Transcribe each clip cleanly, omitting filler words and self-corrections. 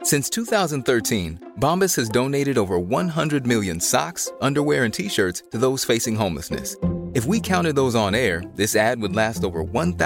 Since 2013, Bombas has donated over 100 million socks, underwear, and T-shirts to those facing homelessness. If we counted those on air, this ad would last over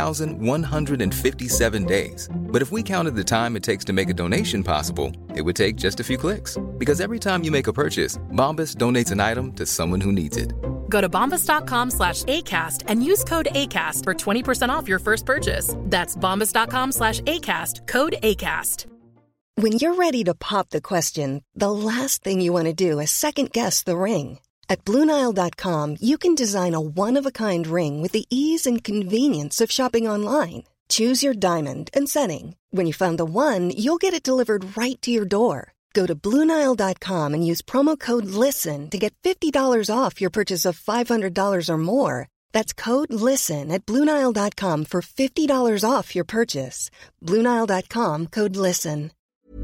1,157 days. But if we counted the time it takes to make a donation possible, it would take just a few clicks. Because every time you make a purchase, Bombas donates an item to someone who needs it. Go to bombas.com/ACAST and use code ACAST for 20% off your first purchase. That's bombas.com/ACAST, code ACAST. When you're ready to pop the question, the last thing you want to do is second-guess the ring. At BlueNile.com, you can design a one-of-a-kind ring with the ease and convenience of shopping online. Choose your diamond and setting. When you find the one, you'll get it delivered right to your door. Go to BlueNile.com and use promo code LISTEN to get $50 off your purchase of $500 or more. That's code LISTEN at BlueNile.com for $50 off your purchase. BlueNile.com, code LISTEN.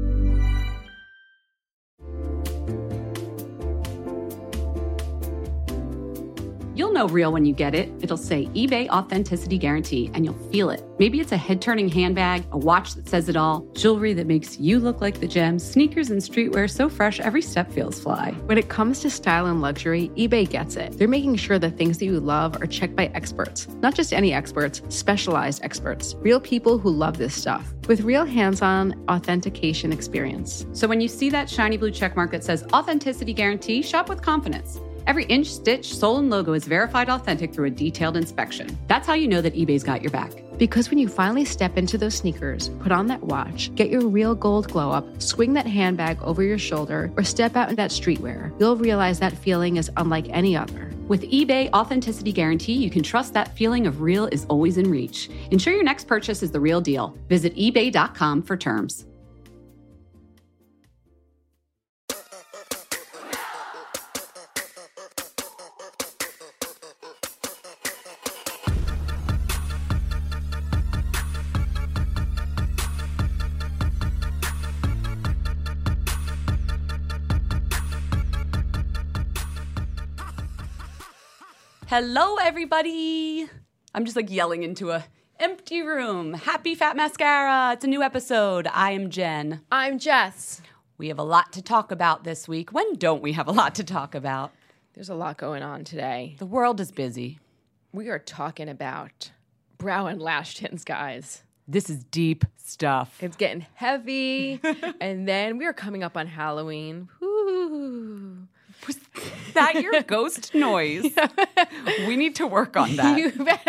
You'll know real when you get it. It'll say eBay Authenticity Guarantee, and you'll feel it. Maybe it's a head-turning handbag, a watch that says it all, jewelry that makes you look like the gem, sneakers and streetwear so fresh every step feels fly. When it comes to style and luxury, eBay gets it. They're making sure the things that you love are checked by experts. Not just any experts, specialized experts. Real people who love this stuff. With real hands-on authentication experience. So when you see that shiny blue checkmark that says Authenticity Guarantee, shop with confidence. Every inch, stitch, sole, and logo is verified authentic through a detailed inspection. That's how you know that eBay's got your back. Because when you finally step into those sneakers, put on that watch, get your real gold glow up, swing that handbag over your shoulder, or step out in that streetwear, you'll realize that feeling is unlike any other. With eBay Authenticity Guarantee, you can trust that feeling of real is always in reach. Ensure your next purchase is the real deal. Visit ebay.com for terms. Hello, everybody. I'm just like yelling into a empty room. Happy Fat Mascara. It's a new episode. I am Jen. I'm Jess. We have a lot to talk about this week. When don't we have a lot to talk about? There's a lot going on today. The world is busy. We are talking about brow and lash tints, guys. This is deep stuff. It's getting heavy. And then we are coming up on Halloween. Woo. Was that your ghost noise? We need to work on that. You bet.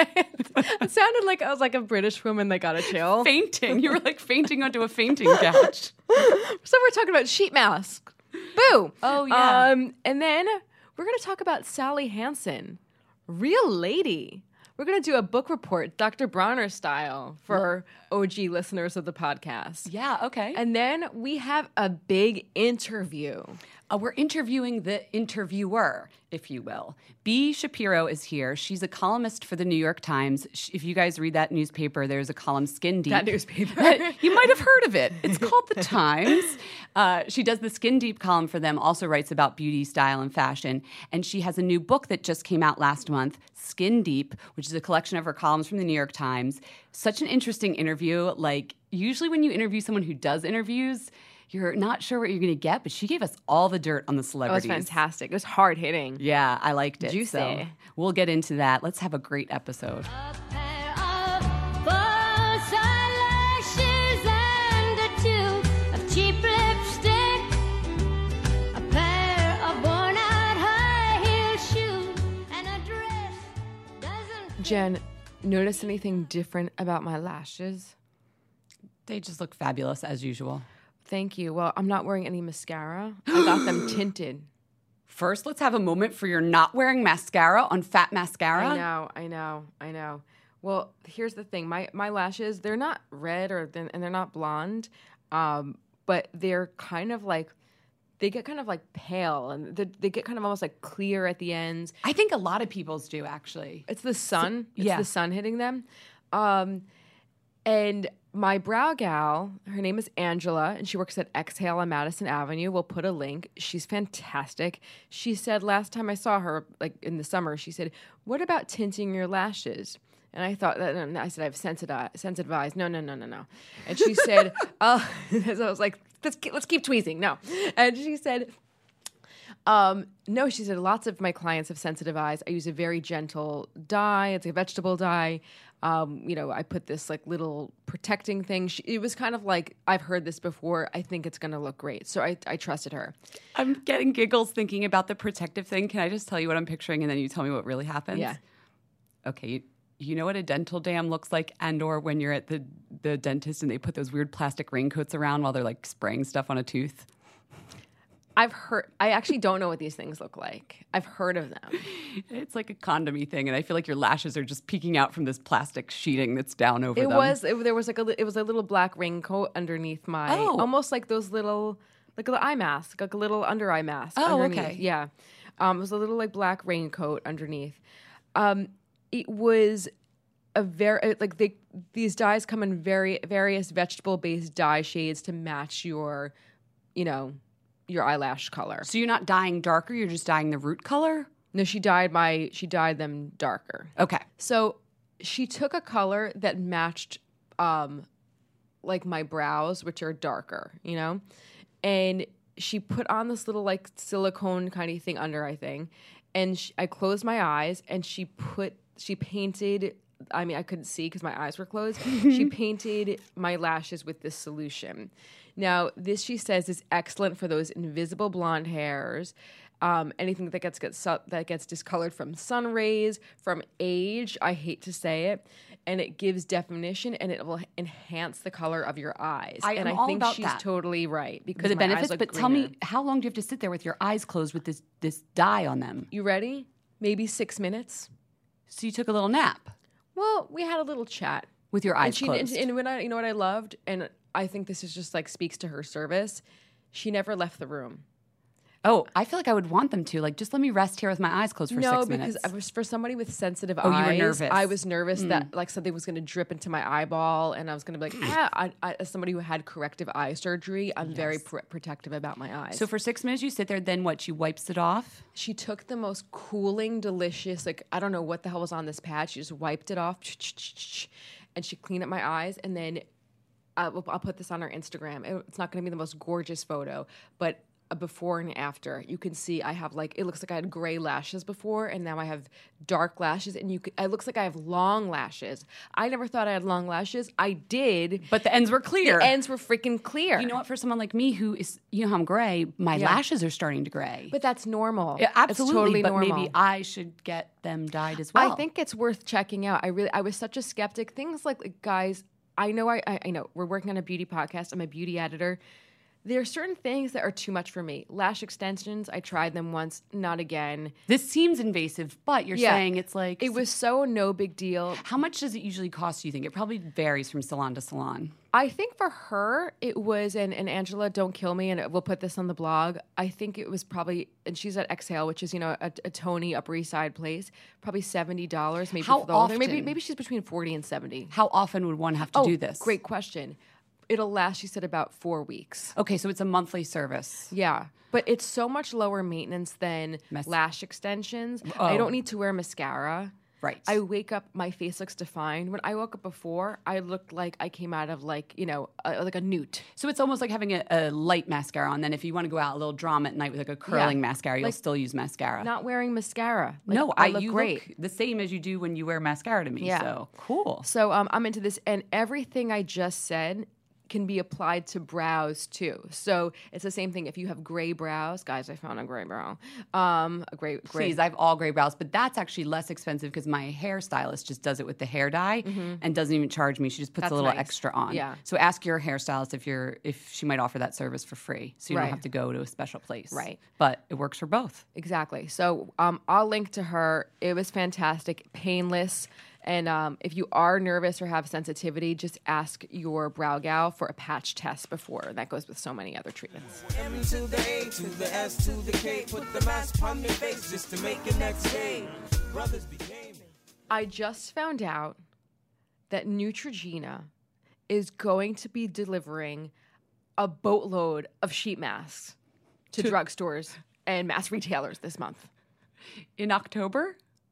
It sounded like I was like a British woman that got a chill. Fainting. You were like fainting onto a fainting couch. So we're talking about sheet mask. Boo. Oh, yeah. And then we're going to talk about Sally Hansen. Real lady. We're going to do a book report, Dr. Bronner style, for OG listeners of the podcast. Yeah, okay. And then we have a big interview. We're interviewing the interviewer, if you will. Bea Shapiro is here. She's a columnist for the New York Times. If you guys read that newspaper, there's a column, Skin Deep. That newspaper. You might have heard of it. It's called The Times. She does the Skin Deep column for them, also writes about beauty, style, and fashion. And she has a new book that just came out last month, Skin Deep, which is a collection of her columns from the New York Times. Such an interesting interview. Like, usually when you interview someone who does interviews, you're not sure what you're going to get, but she gave us all the dirt on the celebrities. It was fantastic. It was hard hitting. Yeah, I liked it. Juicy. So we'll get into that. Let's have a great episode. A pair of false eyelashes and a tube of cheap lipstick. A pair of worn-out high-heel shoes and a dress doesn't fit. Jen, notice anything different about my lashes? They just look fabulous as usual. Thank you. Well, I'm not wearing any mascara. I got them tinted. First, let's have a moment for your not wearing mascara on Fat Mascara. I know. Well, here's the thing. My lashes, they're not red and they're not blonde, but they're kind of like, they get kind of like pale and they get kind of almost like clear at the ends. I think a lot of people's do, actually. It's the sun. Yeah. It's the sun hitting them. And my brow gal, her name is Angela, and she works at Exhale on Madison Avenue. We'll put a link. She's fantastic. She said last time I saw her, like in the summer, she said, "What about tinting your lashes?" And I thought that, and I said, I have sensitive eyes. No. And she said, so I was like, let's keep tweezing. No. And she said, no, she said, lots of my clients have sensitive eyes. I use a very gentle dye. It's a vegetable dye. I put this like little protecting thing. It was kind of like, I've heard this before. I think it's going to look great. So I trusted her. I'm getting giggles thinking about the protective thing. Can I just tell you what I'm picturing and then you tell me what really happens? Yeah. Okay. You know what a dental dam looks like, and or when you're at the dentist and they put those weird plastic raincoats around while they're like spraying stuff on a tooth? I've heard. I actually don't know what these things look like. I've heard of them. It's like a condom-y thing, and I feel like your lashes are just peeking out from this plastic sheeting that's down over them. There was like it was a little black raincoat underneath my, almost like those little, like an eye mask, like a little under eye mask. Oh, underneath. okay. Yeah. It was a little like black raincoat underneath. It was a very these dyes come in various vegetable-based dye shades to match your eyelash color. So you're not dyeing darker, you're just dyeing the root color? No, she dyed them darker. Okay. So she took a color that matched like my brows, which are darker, and she put on this little like silicone kind of thing under, I think, and I closed my eyes and she painted, I mean, I couldn't see because my eyes were closed. She painted my lashes with this solution. Now, this, she says, is excellent for those invisible blonde hairs, anything that gets discolored from sun rays, from age, I hate to say it, and it gives definition and it will enhance the color of your eyes. I think she's that. Totally right. Because For the my eyes benefits, look but greener. tell me, how long do you have to sit there with your eyes closed with this dye on them? You ready? Maybe 6 minutes. So you took a little nap Well, we had a little chat. with your eyes closed. And when you know what I loved, and I think this is just like speaks to her service. She never left the room. Oh, I feel like I would want them to. Like, just let me rest here with my eyes closed for 6 minutes. No, because I was for somebody with sensitive you were eyes. nervous. I was nervous that like something was going to drip into my eyeball, and I was going to be like, as somebody who had corrective eye surgery, I'm very protective about my eyes. So for 6 minutes you sit there, then what? She wipes it off? She took the most cooling, delicious, like I don't know what the hell was on this pad. She just wiped it off, and she cleaned up my eyes, and then I'll put this on our Instagram. It's not going to be the most gorgeous photo, but a before and after. You can see I have it looks like I had gray lashes before, and now I have dark lashes, and it looks like I have long lashes. I never thought I had long lashes. I did. But the ends were clear. The ends were freaking clear. You know what? For someone like me who is, how I'm gray, my lashes are starting to gray. But that's normal. Yeah, absolutely. It's totally but normal. maybe I should get them dyed as well. I think it's worth checking out. I was such a skeptic. Things like guys, I know we're working on a beauty podcast. I'm a beauty editor. There are certain things that are too much for me. Lash extensions, I tried them once, not again. This seems invasive, but you're saying it's like... It was so no big deal. How much does it usually cost, do you think? It probably varies from salon to salon. I think for her, it was, and Angela, don't kill me, and we'll put this on the blog. I think it was probably, and she's at Exhale, which is, a Tony Upper East Side place, probably $70 maybe How for the whole thing. often? Maybe she's between 40 and 70. How often would one have to do this? Great question. It'll last, she said, about 4 weeks. Okay, so it's a monthly service. Yeah, but it's so much lower maintenance than lash extensions. I don't need to wear mascara. Right. I wake up, my face looks defined. When I woke up before, I looked like I came out of like a newt. So it's almost like having a light mascara on. Then if you want to go out a little drama at night with like a curling mascara, you'll still use mascara. Not wearing mascara. I look you great. look the same as you do when you wear mascara to me. Yeah. So cool. So I'm into this, and everything I just said can be applied to brows too. So it's the same thing. If you have gray brows, guys, I found a gray brow. A gray. Please, I have all gray brows, but that's actually less expensive because my hairstylist just does it with the hair dye and doesn't even charge me. She just puts That's a little nice. extra on. Yeah. So ask your hairstylist if she might offer that service for free, so you Right. don't have to go to a special place. Right. But it works for both. Exactly. So I'll link to her. It was fantastic, painless. And if you are nervous or have sensitivity, just ask your brow gal for a patch test before. That goes with so many other treatments. M to the A to the S to the K. Put the mask on your face just to make it next day. Brothers became. I just found out that Neutrogena is going to be delivering a boatload of sheet masks to drugstores and mass retailers this month. In October?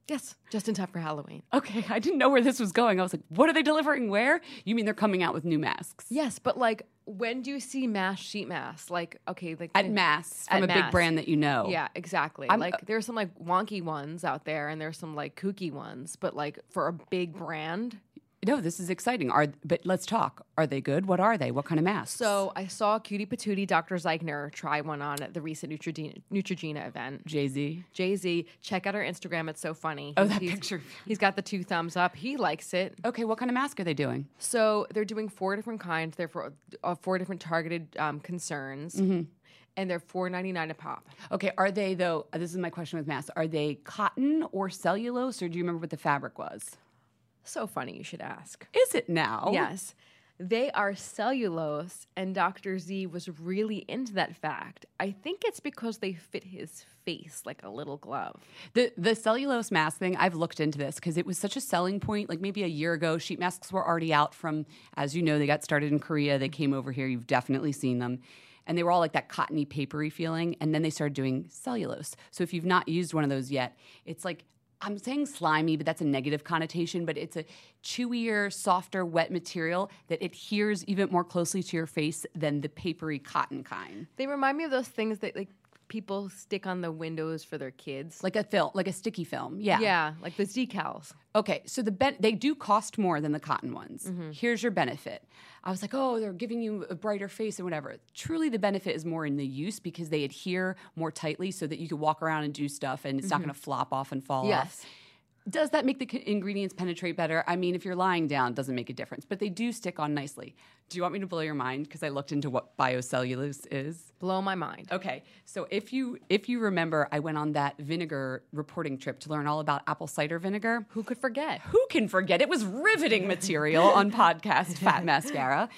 Yes, just in time for Halloween. Okay, I didn't know where this was going. I was like, what are they delivering where? You mean they're coming out with new masks? Yes, but like, when do you see mass sheet masks? Like, okay, like At Mass, from At a big Mass. brand that you know. Yeah, exactly. I'm- Like, there's some like wonky ones out there, and there's some like kooky ones. But like for a big brand. No, this is exciting. But let's talk. Are they good? What are they? What kind of masks? So I saw Cutie Patootie Dr. Zeichner try one on at the recent Neutrogena event. Jay-Z. Jay-Z, check out our Instagram. It's so funny. Oh, that He's- picture. He's got the 2 thumbs up. He likes it. Okay, what kind of mask are they doing? So they're doing 4 different kinds. They're for 4 different targeted concerns. Mm-hmm. And they're $4.99 a pop. Okay, are they, though, this is my question with masks, are they cotton or cellulose, or do you remember what the fabric was? So funny you should ask. Is it now? Yes. They are cellulose, and Dr. Z was really into that fact. I think it's because they fit his face like a little glove. The cellulose mask thing, I've looked into this because it was such a selling point. Like maybe a year ago, sheet masks were already out from, as you know, they got started in Korea. They came over here. You've definitely seen them. And they were all like that cottony, papery feeling. And then they started doing cellulose. So if you've not used one of those yet, it's like, I'm saying slimy, but that's a negative connotation, but it's a chewier, softer, wet material that adheres even more closely to your face than the papery cotton kind. They remind me of those things that like people stick on the windows for their kids. Like a film, like a sticky film. Yeah. Yeah, like those decals. Okay, so they do cost more than the cotton ones. Here's your benefit. I was like, oh, they're giving you a brighter face and whatever. Truly, the benefit is more in the use because they adhere more tightly so that you can walk around and do stuff and it's not going to flop off and fall off. Does that make the ingredients penetrate better? I mean, if you're lying down, it doesn't make a difference. But they do stick on nicely. Do you want me to blow your mind? Because I looked into what biocellulose is. Blow my mind. Okay, so if you remember, I went on that vinegar reporting trip to learn all about apple cider vinegar. Who could forget? Who can forget? It was riveting material on podcast Fat Mascara.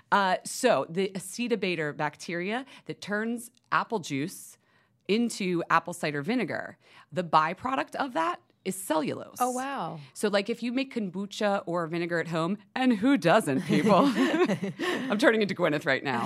So the acetobator bacteria that turns apple juice into apple cider vinegar, the byproduct of that is cellulose. Oh, wow. So like if you make kombucha or vinegar at home, and who doesn't, people? I'm turning into Gwyneth right now.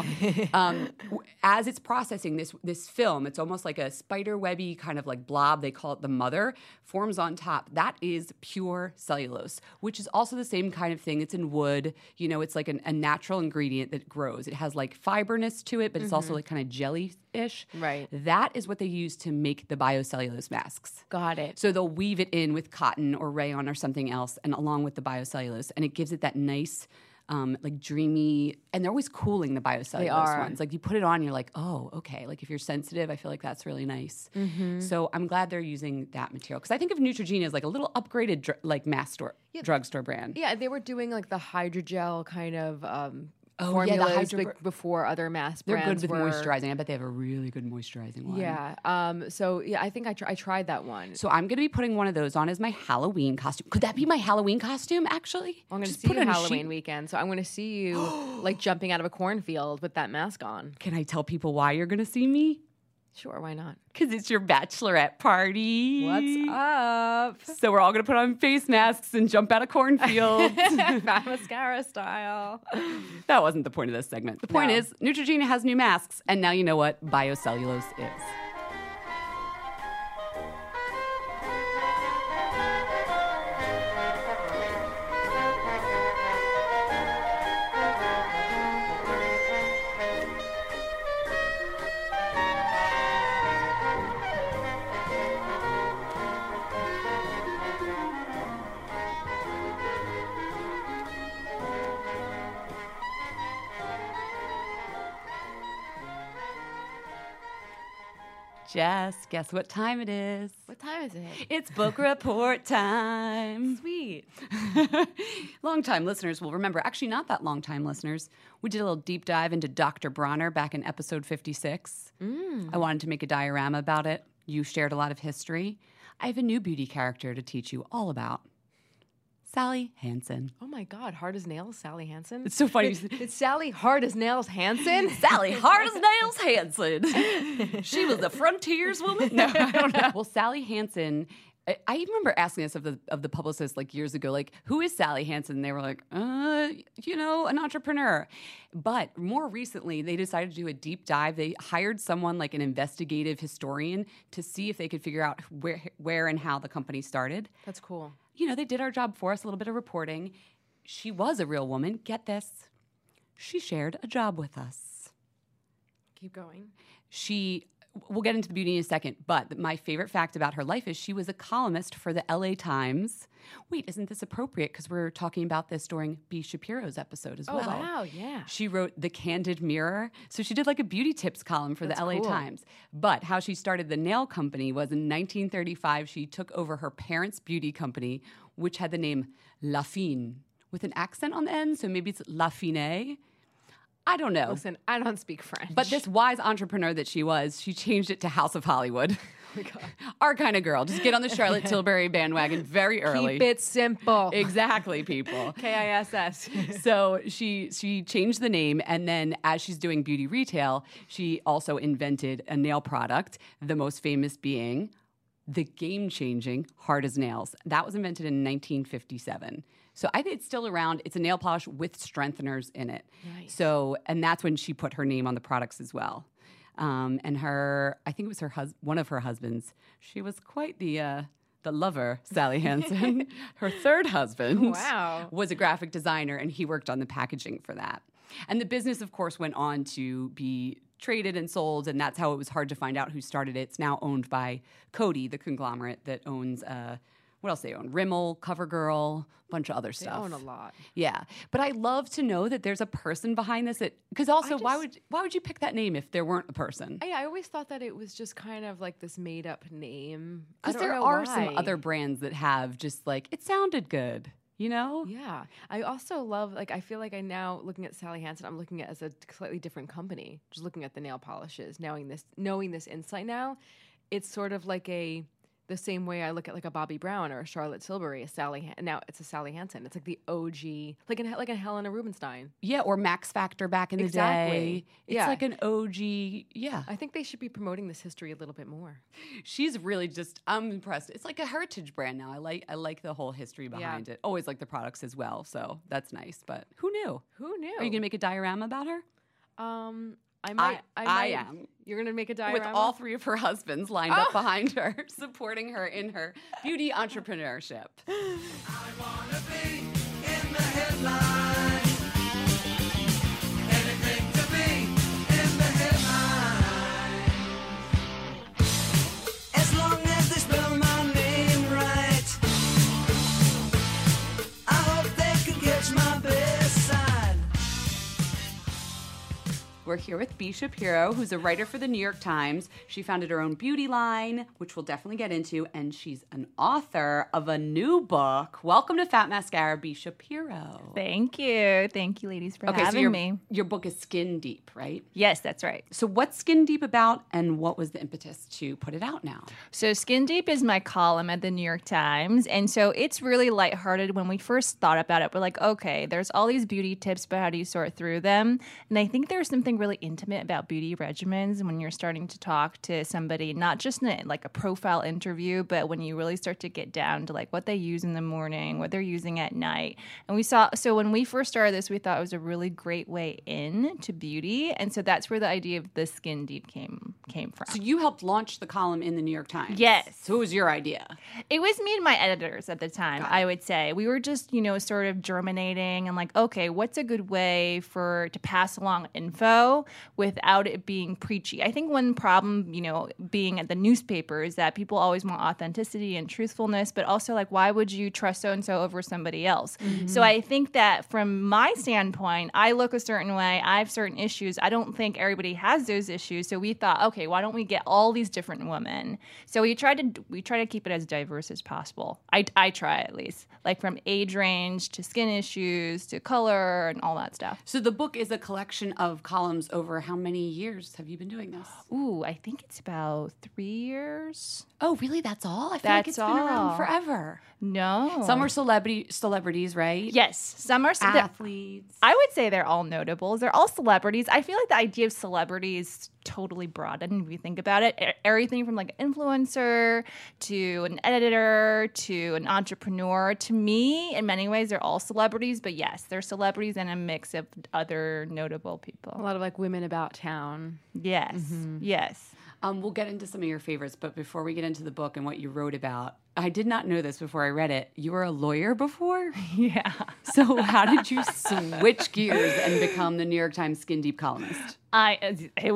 As it's processing this film, it's almost like a spider webby kind of like blob, they call it the mother, forms on top. That is pure cellulose, which is also the same kind of thing. It's in wood. You know, it's like a natural ingredient that grows. It has like fiberness to it, but it's also like kind of jelly-ish. Right. That is what they use to make the biocellulose masks. Got it. So they'll weave it in with cotton or rayon or something else, and along with the biocellulose, and it gives it that nice, like dreamy. And they're always cooling, the biocellulose ones. Like you put it on, you're like, oh, okay. Like if you're sensitive, I feel like that's really nice. So I'm glad they're using that material because I think of Neutrogena as like a little upgraded like mass store, drugstore brand. Yeah, they were doing like the hydrogel kind of the formulas before other mass They're brands good with were. moisturizing. I bet they have a really good moisturizing one. Yeah. So yeah, I think I tried that one. So I'm going to be putting one of those on as my Halloween costume. Could that be my Halloween costume, actually? I'm going to Just see put you on a Halloween sheet. weekend. So I'm going to see you like jumping out of a cornfield with that mask on. Can I tell people why you're going to see me? Sure, why not? Because it's your bachelorette party. What's up? So we're all going to put on face masks and jump out of cornfields. Fat mascara style. That wasn't the point of this segment. The point No. is, Neutrogena has new masks, and now you know what biocellulose is. Jess, guess what time it is? What time is it? It's book report time. Sweet. Long-time listeners will remember, actually not that long-time listeners, we did a little deep dive into Dr. Bronner back in episode 56. I wanted to make a diorama about it. You shared a lot of history. I have a new beauty character to teach you all about. Sally Hansen. Oh my God, Hard as Nails, Sally Hansen? It's so funny. It's Sally Hard as Nails Hansen? Sally Hard as Nails Hansen. She was the frontierswoman. No, I don't know. Well, Sally Hansen I remember asking this of the publicist like years ago, like, who is Sally Hansen? And they were like, an entrepreneur. But more recently, they decided to do a deep dive. They hired someone like an investigative historian to see if they could figure out where and how the company started. That's cool. They did our job for us, a little bit of reporting. She was a real woman. Get this. She shared a job with us. Keep going. We'll get into the beauty in a second, but my favorite fact about her life is she was a columnist for the LA Times. Wait, isn't this appropriate? Because we're talking about this during B. Shapiro's episode as well. Oh, wow, yeah. She wrote The Candid Mirror. So she did like a beauty tips column for the LA Times. But how she started the nail company was in 1935, she took over her parents' beauty company, which had the name La Fine, with an accent on the end. So maybe it's La Fine. I don't know. Listen, I don't speak French. But this wise entrepreneur that she was, she changed it to House of Hollywood. Oh my God. Our kind of girl. Just get on the Charlotte Tilbury bandwagon very early. Keep it simple. Exactly, people. KISS. So she changed the name, and then as she's doing beauty retail, she also invented a nail product, the most famous being the game-changing Hard as Nails. That was invented in 1957. So I think it's still around. It's a nail polish with strengtheners in it. Nice. So, and that's when she put her name on the products as well. And I think it was one of her husbands. She was quite the lover, Sally Hansen. Her third husband was a graphic designer, and he worked on the packaging for that. And the business, of course, went on to be traded and sold, and that's how it was hard to find out who started it. It's now owned by Coty, the conglomerate that owns what else they own? Rimmel, CoverGirl, a bunch of other stuff. They own a lot. Yeah. But I love to know that there's a person behind this. Because also, why would you pick that name if there weren't a person? I always thought that it was just kind of like this made-up name. Because there are some other brands that have just like, it sounded good. Yeah. I also love, like, I feel like I now, looking at Sally Hansen, I'm looking at it as a slightly different company. Just looking at the nail polishes, knowing this insight now, it's sort of like the same way I look at like a Bobbi Brown or a Charlotte Tilbury, now it's a Sally Hansen. It's like the OG, like a Helena Rubinstein. Yeah, or Max Factor back in the day. It's like an OG, yeah. I think they should be promoting this history a little bit more. She's really I'm impressed. It's like a heritage brand now. I like the whole history behind it. Always like the products as well, so that's nice. But who knew? Who knew? Are you going to make a diorama about her? I might. I am. You're going to make a diorama? With all three of her husbands lined up behind her, supporting her in her beauty entrepreneurship. I wanna be in the headline. Anything to be in the headline. As long as they spell my name right, I hope they can catch my best side. We're here with B. Shapiro, who's a writer for the New York Times. She founded her own beauty line, which we'll definitely get into, and she's an author of a new book. Welcome to Fat Mascara, B. Shapiro. Thank you. Thank you, ladies, for having me. Your book is Skin Deep, right? Yes, that's right. So what's Skin Deep about, and what was the impetus to put it out now? So Skin Deep is my column at the New York Times, and so it's really lighthearted. When we first thought about it, we're like, okay, there's all these beauty tips, but how do you sort through them? And I think there's something really intimate about beauty regimens when you're starting to talk to somebody, not just in a profile interview, but when you really start to get down to like what they use in the morning, what they're using at night. And so when we first started this, we thought it was a really great way in to beauty. And so that's where the idea of the Skin Deep came from. So you helped launch the column in the New York Times. Yes. So it was your idea. It was me and my editors at the time, I would say. We were just, sort of germinating and like, okay, what's a good way to pass along info without it being preachy? I think one problem, being at the newspaper is that people always want authenticity and truthfulness, but also like, why would you trust so-and-so over somebody else? Mm-hmm. So I think that from my standpoint, I look a certain way, I have certain issues. I don't think everybody has those issues. So we thought, okay, why don't we get all these different women? So we try to keep it as diverse as possible. I try, at least, like from age range to skin issues to color and all that stuff. So the book is a collection of columns over how many years have you been doing this? Ooh, I think it's about 3 years. Oh, really? That's all? I feel like it's been around forever. No. Some are celebrities, right? Yes. Some are athletes. I would say they're all notables. They're all celebrities. I feel like the idea of celebrity is totally broad sudden, if you think about it, everything from like an influencer to an editor to an entrepreneur, to me, in many ways, they're all celebrities. But yes, they're celebrities and a mix of other notable people. A lot of like women about town. Yes, yes. We'll get into some of your favorites, but before we get into the book and what you wrote about, I did not know this before I read it. You were a lawyer before? Yeah. So how did you switch gears and become the New York Times Skin Deep columnist? It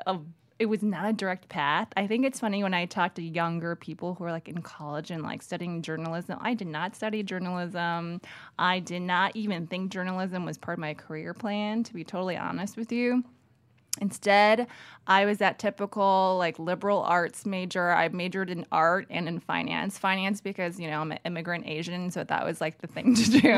was not a direct path. I think it's funny when I talk to younger people who are like in college and like studying journalism. I did not study journalism. I did not even think journalism was part of my career plan, to be totally honest with you. Instead, I was that typical like liberal arts major. I majored in art and in finance. Finance because, you know, I'm an immigrant Asian, so that was like the thing to do.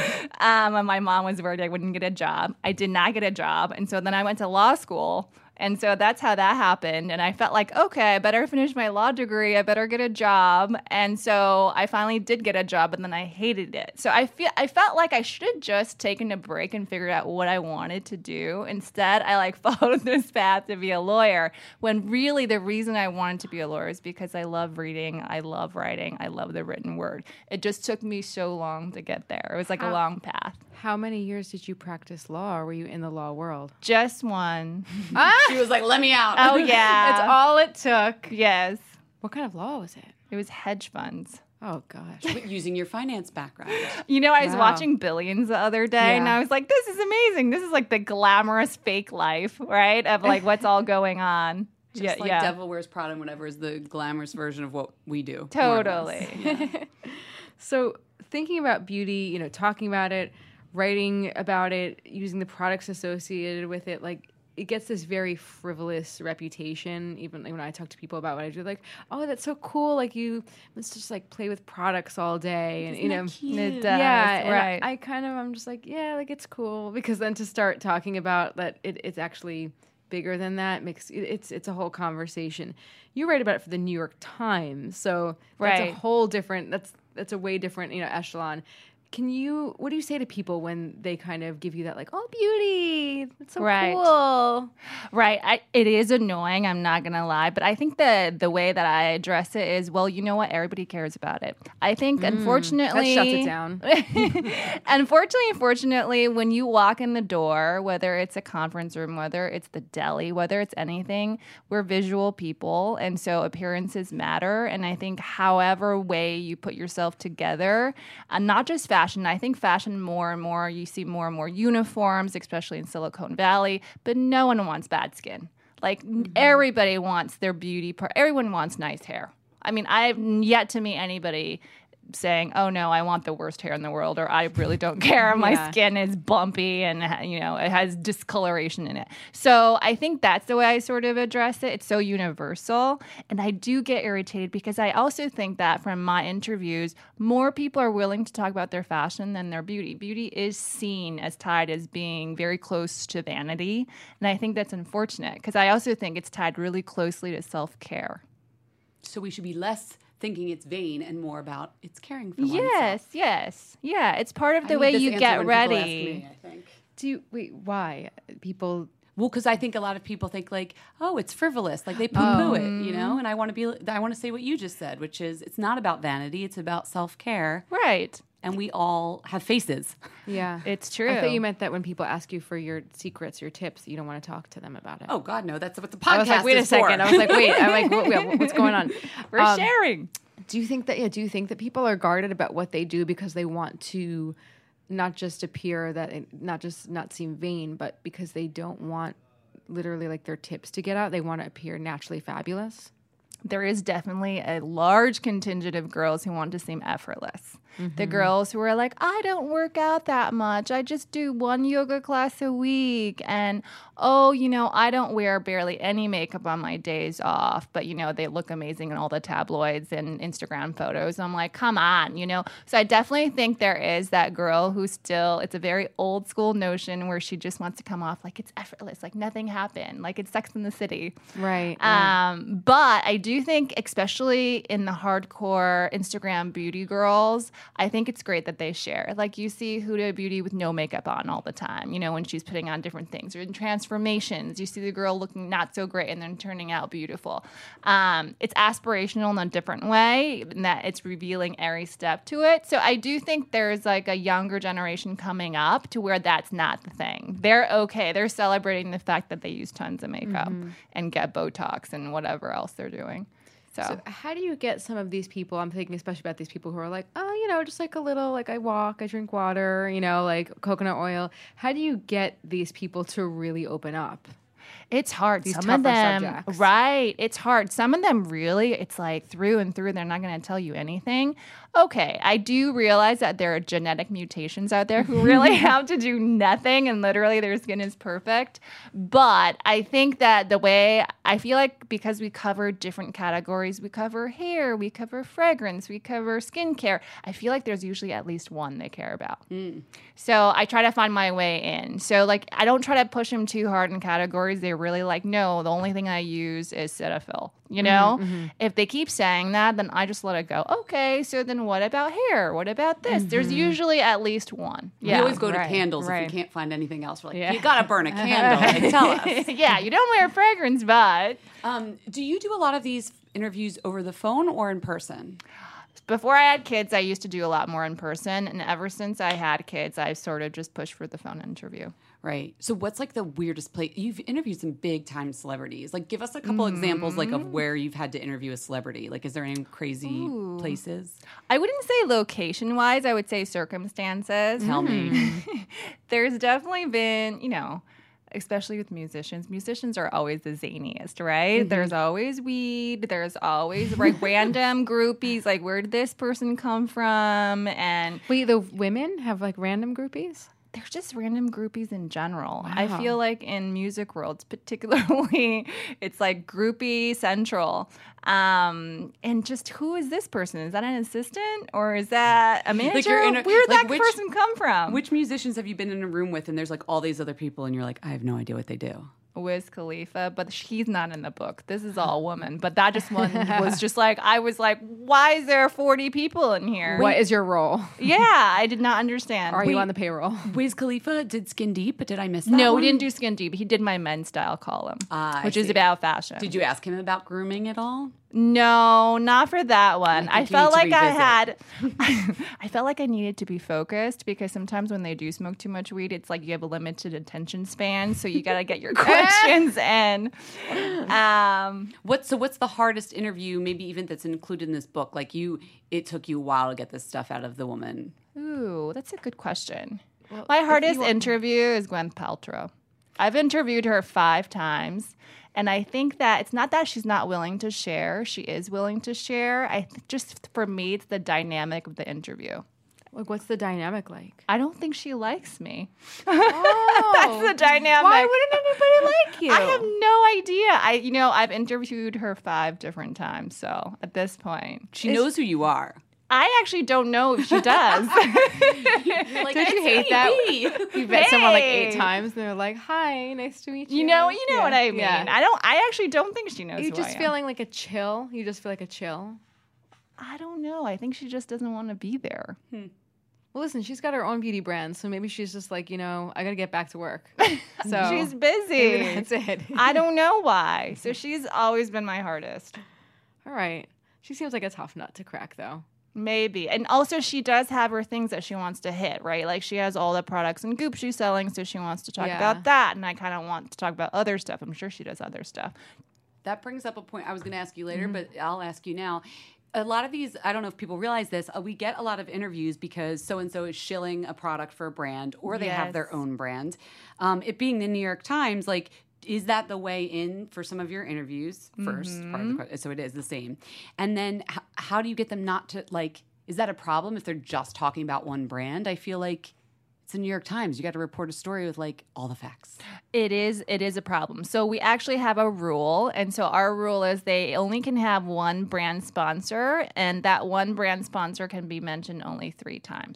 And my mom was worried I wouldn't get a job. I did not get a job. And so then I went to law school. And so that's how that happened. And I felt like, okay, I better finish my law degree. I better get a job. And so I finally did get a job, and then I hated it. So I felt like I should have just taken a break and figured out what I wanted to do. Instead, I like followed this path to be a lawyer, when really the reason I wanted to be a lawyer is because I love reading, I love writing, I love the written word. It just took me so long to get there. It was like a long path. How many years did you practice law, or were you in the law world? Just one. She was like, let me out. Oh, yeah. That's all it took. Yes. What kind of law was it? It was hedge funds. Oh, gosh. Using your finance background. You know, I was Wow. watching Billions the other day, and Yeah. I was like, this is amazing. This is like the glamorous fake life, right? Of like what's all going on. Just like Devil Wears Prada and whatever is the glamorous version of what we do. more or less. Totally. So thinking about beauty, you know, talking about it, writing about it, using the products associated with it, like it gets this very frivolous reputation. Even like when I talk to people about what I do, like, oh, that's so cool. Like you must just like play with products all day. And, you know, It does, yeah. And right. I kind of, I'm just like, yeah, like it's cool. Because then to start talking about that, it's actually bigger than that makes it's a whole conversation. You write about it for the New York Times. So that's a Right. whole different, that's a way different, you know, echelon. What do you say to people when they kind of give you that, like, oh, beauty, it's so Right. cool? Right. It is annoying, I'm not going to lie. But I think the way that I address it is, well, you know what? Everybody cares about it. I think, unfortunately... That shuts it down. Unfortunately, when you walk in the door, whether it's a conference room, whether it's the deli, whether it's anything, we're visual people. And so appearances matter. And I think however way you put yourself together, not just fashion, I think fashion more and more, you see more and more uniforms, especially in Silicon Valley, but no one wants bad skin. Like everybody wants their beauty part. Everyone wants nice hair. I mean, I've yet to meet anybody saying, oh no, I want the worst hair in the world, or I really don't care. My Yeah. skin is bumpy and, you know, it has discoloration in it. So I think that's the way I sort of address it. It's so universal. And I do get irritated because I also think that from my interviews, more people are willing to talk about their fashion than their beauty. Beauty is seen as tied as being very close to vanity. And I think that's unfortunate because I also think it's tied really closely to self-care. So we should be less thinking it's vain and more about it's caring for oneself. Yes. Yeah, it's part of I the need way this you answer get when people ask ready. me, I think. Why? People, Well, because I think a lot of people think like, oh, it's frivolous, like they poo-poo it, you know. And I want to say what you just said, which is it's not about vanity; it's about self-care. Right. And we all have faces. yeah. It's true. I thought you meant that when people ask you for your secrets, your tips, you don't want to talk to them about it. Oh God, no! That's what the podcast I was like, wait a is second. for. I was like, wait. I'm like, what's going on? We're sharing. Do you think that people are guarded about what they do because they want to not just appear not seem vain, but because they don't want literally like their tips to get out, they want to appear naturally fabulous? There is definitely a large contingent of girls who want to seem effortless. The girls who are like, I don't work out that much. I just do one yoga class a week. And, oh, you know, I don't wear barely any makeup on my days off. But, you know, they look amazing in all the tabloids and Instagram photos. I'm like, come on, you know. So I definitely think there is that girl who still, it's a very old school notion where she just wants to come off like it's effortless, like nothing happened, like it's Sex in the City. Right. But I do think, especially in the hardcore Instagram beauty girls, I think it's great that they share. Like you see Huda Beauty with no makeup on all the time, you know, when she's putting on different things. Or in transformations, you see the girl looking not so great and then turning out beautiful. It's aspirational in a different way, in that it's revealing every step to it. So I do think there's like a younger generation coming up to where that's not the thing. They're okay. They're celebrating the fact that they use tons of makeup and get Botox and whatever else they're doing. So how do you get some of these people, I'm thinking especially about these people who are like, oh, you know, just like a little, like I walk, I drink water, you know, like coconut oil. How do you get these people to really open up? It's hard. These Some of tougher them, subjects. right? It's hard. Some of them really, it's like through and through, they're not going to tell you anything. Okay, I do realize that there are genetic mutations out there who really have to do nothing and literally their skin is perfect. But I think that the way, I feel like because we cover different categories, we cover hair, we cover fragrance, we cover skincare, I feel like there's usually at least one they care about. So I try to find my way in. So like I don't try to push them too hard in categories. They're really like, no, the only thing I use is Cetaphil. You know, if they keep saying that, then I just let it go. Okay, so then what about hair? What about this? There's usually at least one. We always go to candles if we can't find anything else. We're like, you got to burn a candle. Like, tell us. Yeah, you don't wear fragrance, but Do you do a lot of these interviews over the phone or in person? before I had kids, I used to do a lot more in person. And ever since I had kids, I've sort of just pushed for the phone interview. Right. So what's like the weirdest place? You've interviewed some big time celebrities. Like give us a couple examples like of where you've had to interview a celebrity. Like is there any crazy places? I wouldn't say location wise, I would say circumstances. Tell me. There's definitely been, you know, especially with musicians. Musicians are always the zaniest, right? Mm-hmm. There's always weed. There's always like random groupies. Like, where did this person come from? And Wait, the women have like random groupies? they're just random groupies in general. Wow. I feel like in music worlds, particularly, it's like groupie central. And just who is this person? Is that an assistant or is that a manager? you're Where did like, that person come from? Which musicians have you been in a room with and there's like all these other people and you're like, I have no idea what they do? Wiz Khalifa, but he's not in the book. This is all woman. But that just one was just like, I was like, why is there 40 people in here? What is your role? Yeah, I did not understand. Are you on the payroll? Wiz Khalifa did Skin Deep, but did I miss that No, one? we didn't do Skin Deep. He did my men's style column, I which is see. about fashion. Did you ask him about grooming at all? No, not for that one. I I think you felt need like to I had, I felt like I needed to be focused because sometimes when they do smoke too much weed, it's like you have a limited attention span. So you got to get your questions in. What's the hardest interview, maybe even that's included in this book? Like it took you a while to get this stuff out of the woman. Ooh, that's a good question. My hardest interview is Gwyneth Paltrow. I've interviewed her 5 times. And I think that it's not that she's not willing to share. She is willing to share. Just for me, it's the dynamic of the interview. Like, what's the dynamic like? I don't think she likes me. Oh, That's the dynamic. why wouldn't anybody like you? I have no idea. I've interviewed her 5 different times. So at this point, She knows who you are. I actually don't know if she does. Like, Don't you hate that? You met someone like 8 times and they're like, hi, nice to meet you. You know Yeah. what I mean. Yeah. I actually don't think she knows You who just I am. feeling like a chill? You just feel like a chill? I don't know. I think she just doesn't want to be there. Well, listen, she's got her own beauty brand, so maybe she's just like, I got to get back to work. So She's busy. maybe that's it. I don't know why. So she's always been my hardest. All right. She seems like a tough nut to crack, though. Maybe. And also she does have her things that she wants to hit, right? Like she has all the products and Goop she's selling, so she wants to talk about that. And I kind of want to talk about other stuff. I'm sure she does other stuff. That brings up a point I was going to ask you later, but I'll ask you now. A lot of these, I don't know if people realize this, we get a lot of interviews because so-and-so is shilling a product for a brand or they have their own brand. It being the New York Times, like, is that the way in for some of your interviews first? Part of the question, so it is the same. And then how do you get them not to, like, is that a problem if they're just talking about one brand? I feel like it's the New York Times. You got to report a story with, like, all the facts. It is a problem. So we actually have a rule. And so our rule is they only can have one brand sponsor. And that one brand sponsor can be mentioned only 3 times.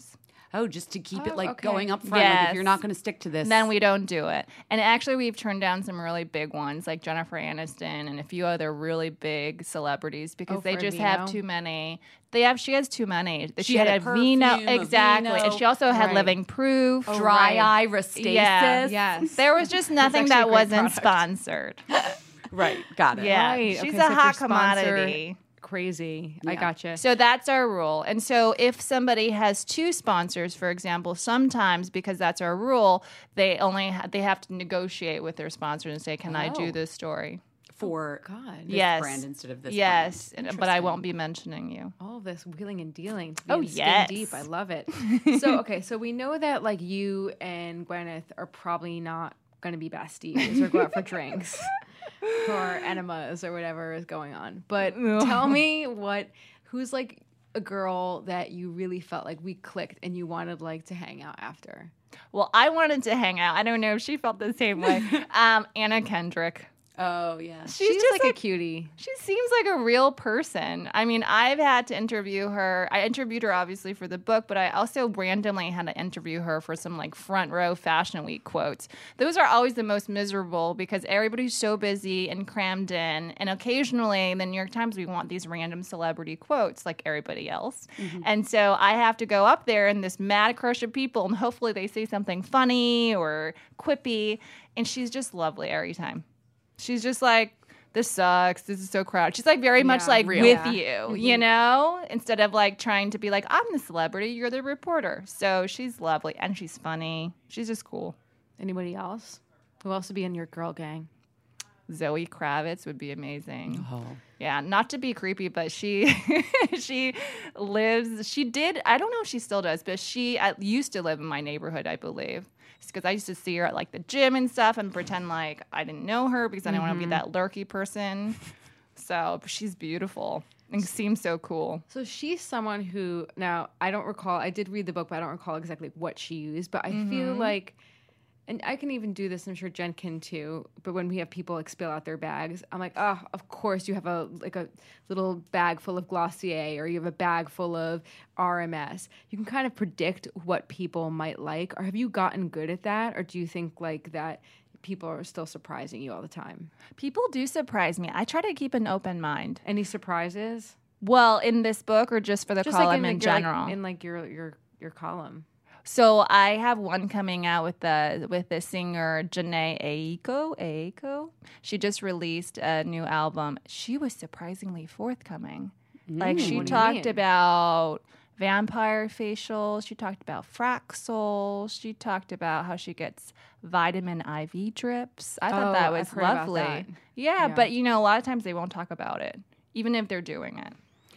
oh, just to keep it like okay. going up front. Like, if Yes. you're not going to stick to this, Then we don't do it. And actually, we've turned down some really big ones like Jennifer Aniston and a few other really big celebrities because they for just Vino? have too many. She has too many. She had a Vino, perfume, a exactly, Vino. and she also had Right. Living Proof. dry eye, Restasis. Yeah. Yes. There was just nothing actually that a great wasn't product. sponsored. Right, got it. Yeah, Right. she's Okay, a so if hot you're sponsored- commodity. Crazy. I Yeah. gotcha. So that's our rule. And so if somebody has two sponsors, for example, sometimes because that's our rule, they have to negotiate with their sponsor and say, "Can I do Oh. this story?" For God. this Yes. brand instead of this Yes, brand. but I won't be mentioning you. All of this wheeling and dealing to be Oh, in Skin yes. Deep. I love it. So we know that like you and Gwyneth are probably not going to be besties or go out for drinks or enemas or whatever is going on. But tell me who's like a girl that you really felt like we clicked and you wanted like to hang out after? Well, I wanted to hang out. I don't know if she felt the same way. Anna Kendrick. Oh, yeah. She's She's just like a cutie. She seems like a real person. I mean, I've had to interview her. I interviewed her obviously for the book, but I also randomly had to interview her for some like front row Fashion Week quotes. Those are always the most miserable because everybody's so busy and crammed in. And occasionally in the New York Times, we want these random celebrity quotes like everybody else. And so I have to go up there in this mad crush of people and hopefully they say something funny or quippy. And she's just lovely every time. She's just like, this sucks. This is so crowded. She's like very much like real. with Yeah. you, you know, instead of like trying to be like, I'm the celebrity, you're the reporter. So she's lovely and she's funny. She's just cool. Anybody else? Who else would be in your girl gang? Zoe Kravitz would be amazing. Oh. Yeah, not to be creepy, but she she did, I don't know if she still does, but she used to live in my neighborhood, I believe. Because I used to see her at like the gym and stuff and pretend like I didn't know her because I didn't want to be that lurky person. So she's beautiful and seems so cool. So she's someone who, now I don't recall, I did read the book, but I don't recall exactly what she used, but I feel like, and I can even do this, I'm sure Jen can too, but when we have people like spill out their bags, I'm like, oh, of course you have a little bag full of Glossier or you have a bag full of RMS. You can kind of predict what people might like. Or have you gotten good at that? Or do you think like that people are still surprising you all the time? People do surprise me. I try to keep an open mind. Any surprises? Well, in this book or just for the Just column like in your, general? in like your column. So I have one coming out with the singer Janae Aiko. She just released a new album. She was surprisingly forthcoming. Like she what do you talked mean? about vampire facials. She talked about Fraxel. She talked about how she gets vitamin IV drips. I thought that was I've heard about lovely. that. Yeah, Yeah. but you know, a lot of times they won't talk about it, even if they're doing it.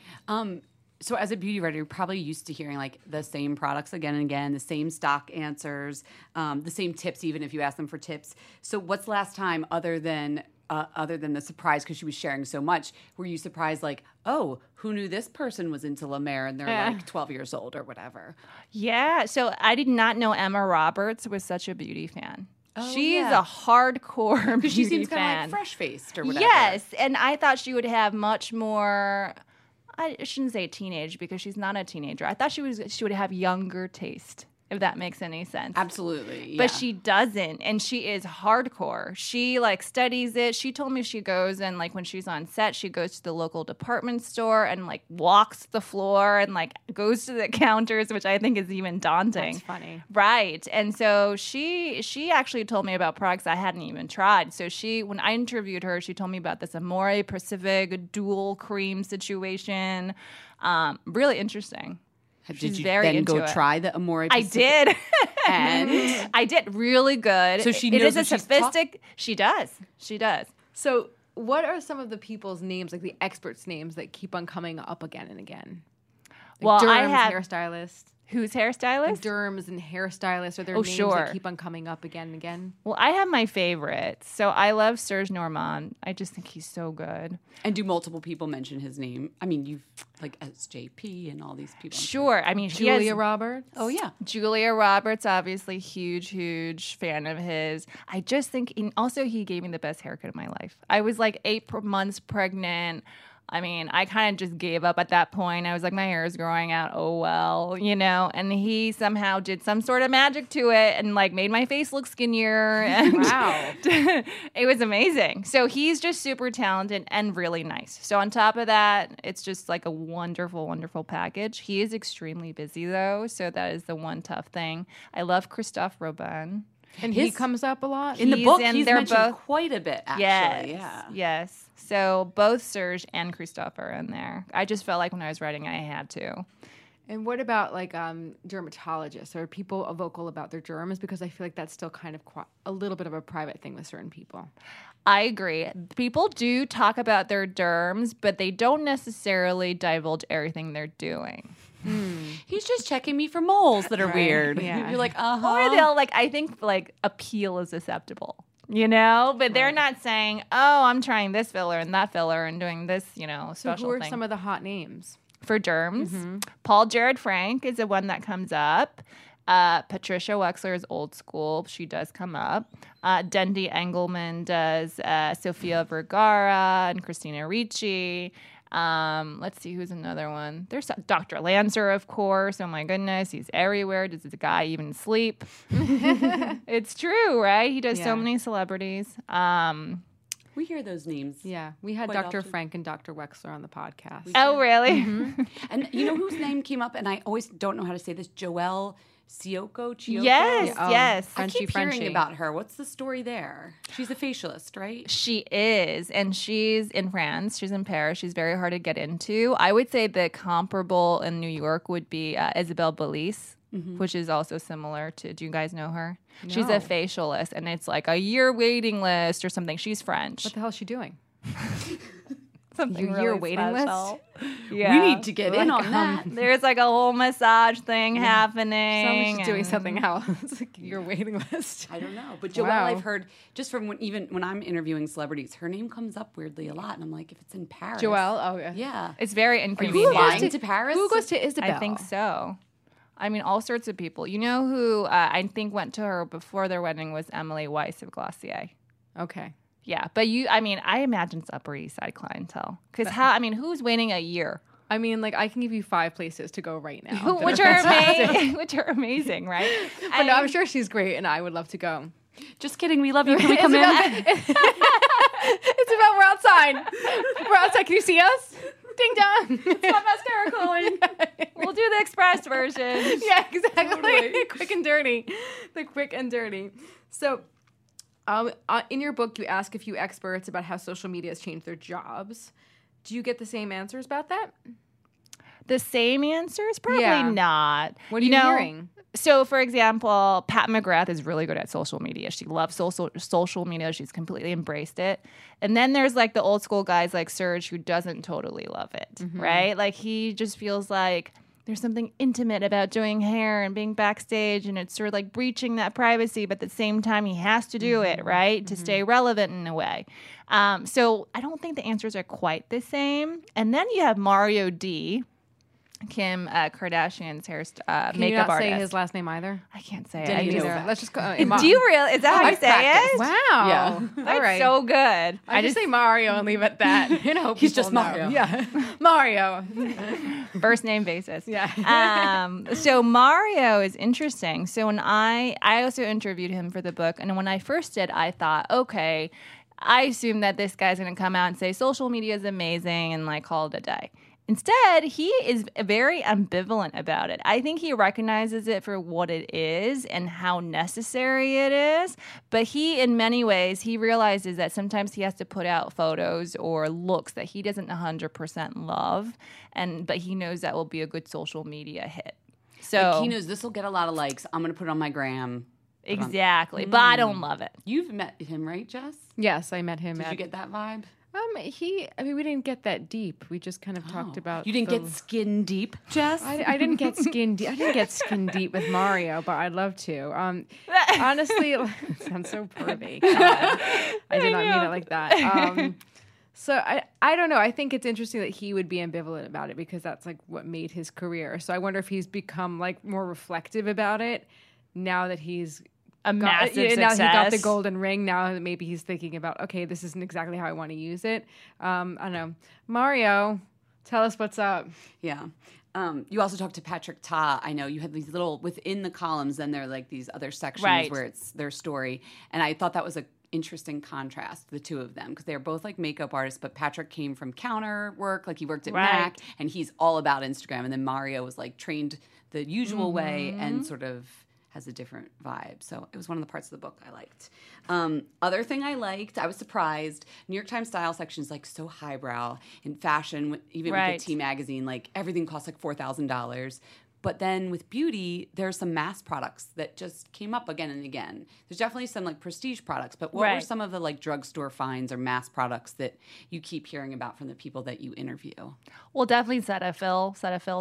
So as a beauty writer, you're probably used to hearing like the same products again and again, the same stock answers, the same tips, even if you ask them for tips. So what's the last time other than the surprise, because she was sharing so much, were you surprised like, oh, who knew this person was into La Mer and they're like 12 years old or whatever? Yeah, so I did not know Emma Roberts was such a beauty fan. Oh, She's yeah. a hardcore beauty Because she seems kind of fan. like fresh-faced or whatever. Yes, and I thought she would have much more. I shouldn't say teenage because she's not a teenager. I thought she would have younger taste, if that makes any sense. Absolutely. But yeah. she doesn't, and she is hardcore. She like studies it. She told me she goes and like when she's on set, she goes to the local department store and like walks the floor and like goes to the counters, which I think is even daunting. That's funny. Right. And so she actually told me about products I hadn't even tried. So when I interviewed her, she told me about this Amore Pacific dual cream situation. Really interesting. Did she's you very then into go it. try the Amore I Pacific? did. And? I did really good. So she It knows is a what she's sophistic. She does. She does. So, what are some of the people's names, like the experts' names, that keep on coming up again and again? Well, Derms, I have hairstylists. who's hairstylist? Derms and hairstylists are there Oh, names sure. that keep on coming up again and again? Well, I have my favorites. So I love Serge Normand. I just think he's so good. And do multiple people mention his name? I mean, you've like SJP and all these people. Sure. I mean, he Julia has, Roberts. Oh, yeah. Julia Roberts, obviously huge fan of his. I just think, and also he gave me the best haircut of my life. I was like 8 months pregnant. I mean, I kind of just gave up at that point. I was like, my hair is growing out. Oh, well, and he somehow did some sort of magic to it and like made my face look skinnier. And Wow. it was amazing. So he's just super talented and really nice. So on top of that, it's just like a wonderful, wonderful package. He is extremely busy though. So that is the one tough thing. I love Christophe Robin. And he comes up a lot? In the book, he's they're mentioned both- quite a bit, actually. Yes. Yes. So both Serge and Christophe are in there. I just felt like when I was writing, I had to. And what about like dermatologists? Are people vocal about their derms? Because I feel like that's still kind of a little bit of a private thing with certain people. I agree. People do talk about their derms, but they don't necessarily divulge everything they're doing. He's just checking me for moles that are weird. yeah. You're like, Or they'll I think a peel is acceptable. But they're not saying, oh, I'm trying this filler and that filler and doing this, So special who are thing. some of the hot names? For derms, Paul Jared Frank is the one that comes up. Patricia Wexler is old school. She does come up. Dendi Engelman does Sofia Vergara and Christina Ricci. Let's see who's another one. There's Dr. Lancer, of course. Oh my goodness, he's everywhere. Does the guy even sleep? It's true, right? He does so many celebrities. we hear those names. Yeah, we had Quite Dr. often. Frank and Dr. Wexler on the podcast. Oh, really? And you know whose name came up? And I always don't know how to say this. Joelle Chioco? Yes, Oh, yes. I keep Frenchy. hearing about her. What's the story there? She's a facialist, right? She is, and she's in France. She's in Paris. She's very hard to get into. I would say the comparable in New York would be Isabelle Belice, which is also similar to. Do you guys know her? She's a facialist, and it's like a year waiting list or something. She's French. What the hell is she doing? Something Your year waiting special. list? Yeah. We need to get in on that. There's like a whole massage thing Sounds happening. like she's doing and- something else. It's like your waiting list. I don't know. But Joelle, Wow. I've heard just from even when I'm interviewing celebrities, her name comes up weirdly a lot. And I'm like, if it's in Paris. Joelle? Oh, yeah. Yeah. It's very Are you inconvenient. flying to Paris? Who goes to Isabel? I think so. I mean, all sorts of people. You know who I think went to her before their wedding was Emily Weiss of Glossier. Okay. Yeah, but I imagine it's Upper East Side clientele. Because who's waiting a year? I mean, like, I can give you 5 places to go right now. Which are amazing, which are amazing, right? But no, I'm sure she's great, and I would love to go. Just kidding. We love you. Can we come in? It's about we're outside. We're outside. Can you see us? Ding dong. Stop mascara calling. We'll do the express version. Yeah, exactly. Quick and dirty. The quick and dirty. So, in your book, you ask a few experts about how social media has changed their jobs. Do you get the same answers about that? The same answers? Probably Yeah. not. What are you hearing? So, for example, Pat McGrath is really good at social media. She loves social media. She's completely embraced it. And then there's like the old school guys like Serge who doesn't totally love it, right? Like he just feels like there's something intimate about doing hair and being backstage, and it's sort of like breaching that privacy, but at the same time he has to do it, right, to stay relevant in a way. So I don't think the answers are quite the same. And then you have Mario D., Kim Kardashian's Can you makeup not say artist. his last name either? I can't say it. Didn't I just, either. Let's just go. do you really? Is that how you I've say practiced. it? Wow. Yeah. All That's right. so good. I just say Mario and leave it at that. He's People just know. Mario. Yeah. Mario. First name basis. Yeah. So Mario is interesting. So when I also interviewed him for the book, and when I first did, I thought, okay, I assume that this guy's going to come out and say social media is amazing and like call it a day. Instead, he is very ambivalent about it. I think he recognizes it for what it is and how necessary it is. But he, in many ways, he realizes that sometimes he has to put out photos or looks that he doesn't 100% love. But he knows that will be a good social media hit. So Like he knows this will get a lot of likes. I'm going to put it on my gram. exactly. But I don't love it. You've met him, right, Jess? Yes, I met him Did at. you get that vibe? We didn't get that deep. We just kind of talked about. You didn't get skin deep, Jess? I didn't get skin deep. I didn't get skin deep with Mario, but I'd love to. Honestly, it sounds so pervy. God, I did not mean it like that. So I don't know. I think it's interesting that he would be ambivalent about it because that's like what made his career. So I wonder if he's become like more reflective about it now that he's massive now he got the success. golden ring. Now maybe he's thinking about, okay, this isn't exactly how I want to use it. I don't know. Mario, tell us what's up. Yeah. You also talked to Patrick Ta. I know you had these little within the columns, then there are like these other sections Right. where it's their story. And I thought that was a interesting contrast, the two of them, because they're both like makeup artists, but Patrick came from counter work, like he worked at Right. MAC, and he's all about Instagram. And then Mario was like trained the usual way and sort of has a different vibe. So it was one of the parts of the book I liked. Other thing I liked, I was surprised, New York Times style section is like so highbrow in fashion, even Right. with the T magazine, like everything costs like $4,000. But then with beauty, there's some mass products that just came up again and again. There's definitely some like prestige products, but what were Right. some of the like drugstore finds or mass products that you keep hearing about from the people that you interview? Well, definitely Cetaphil.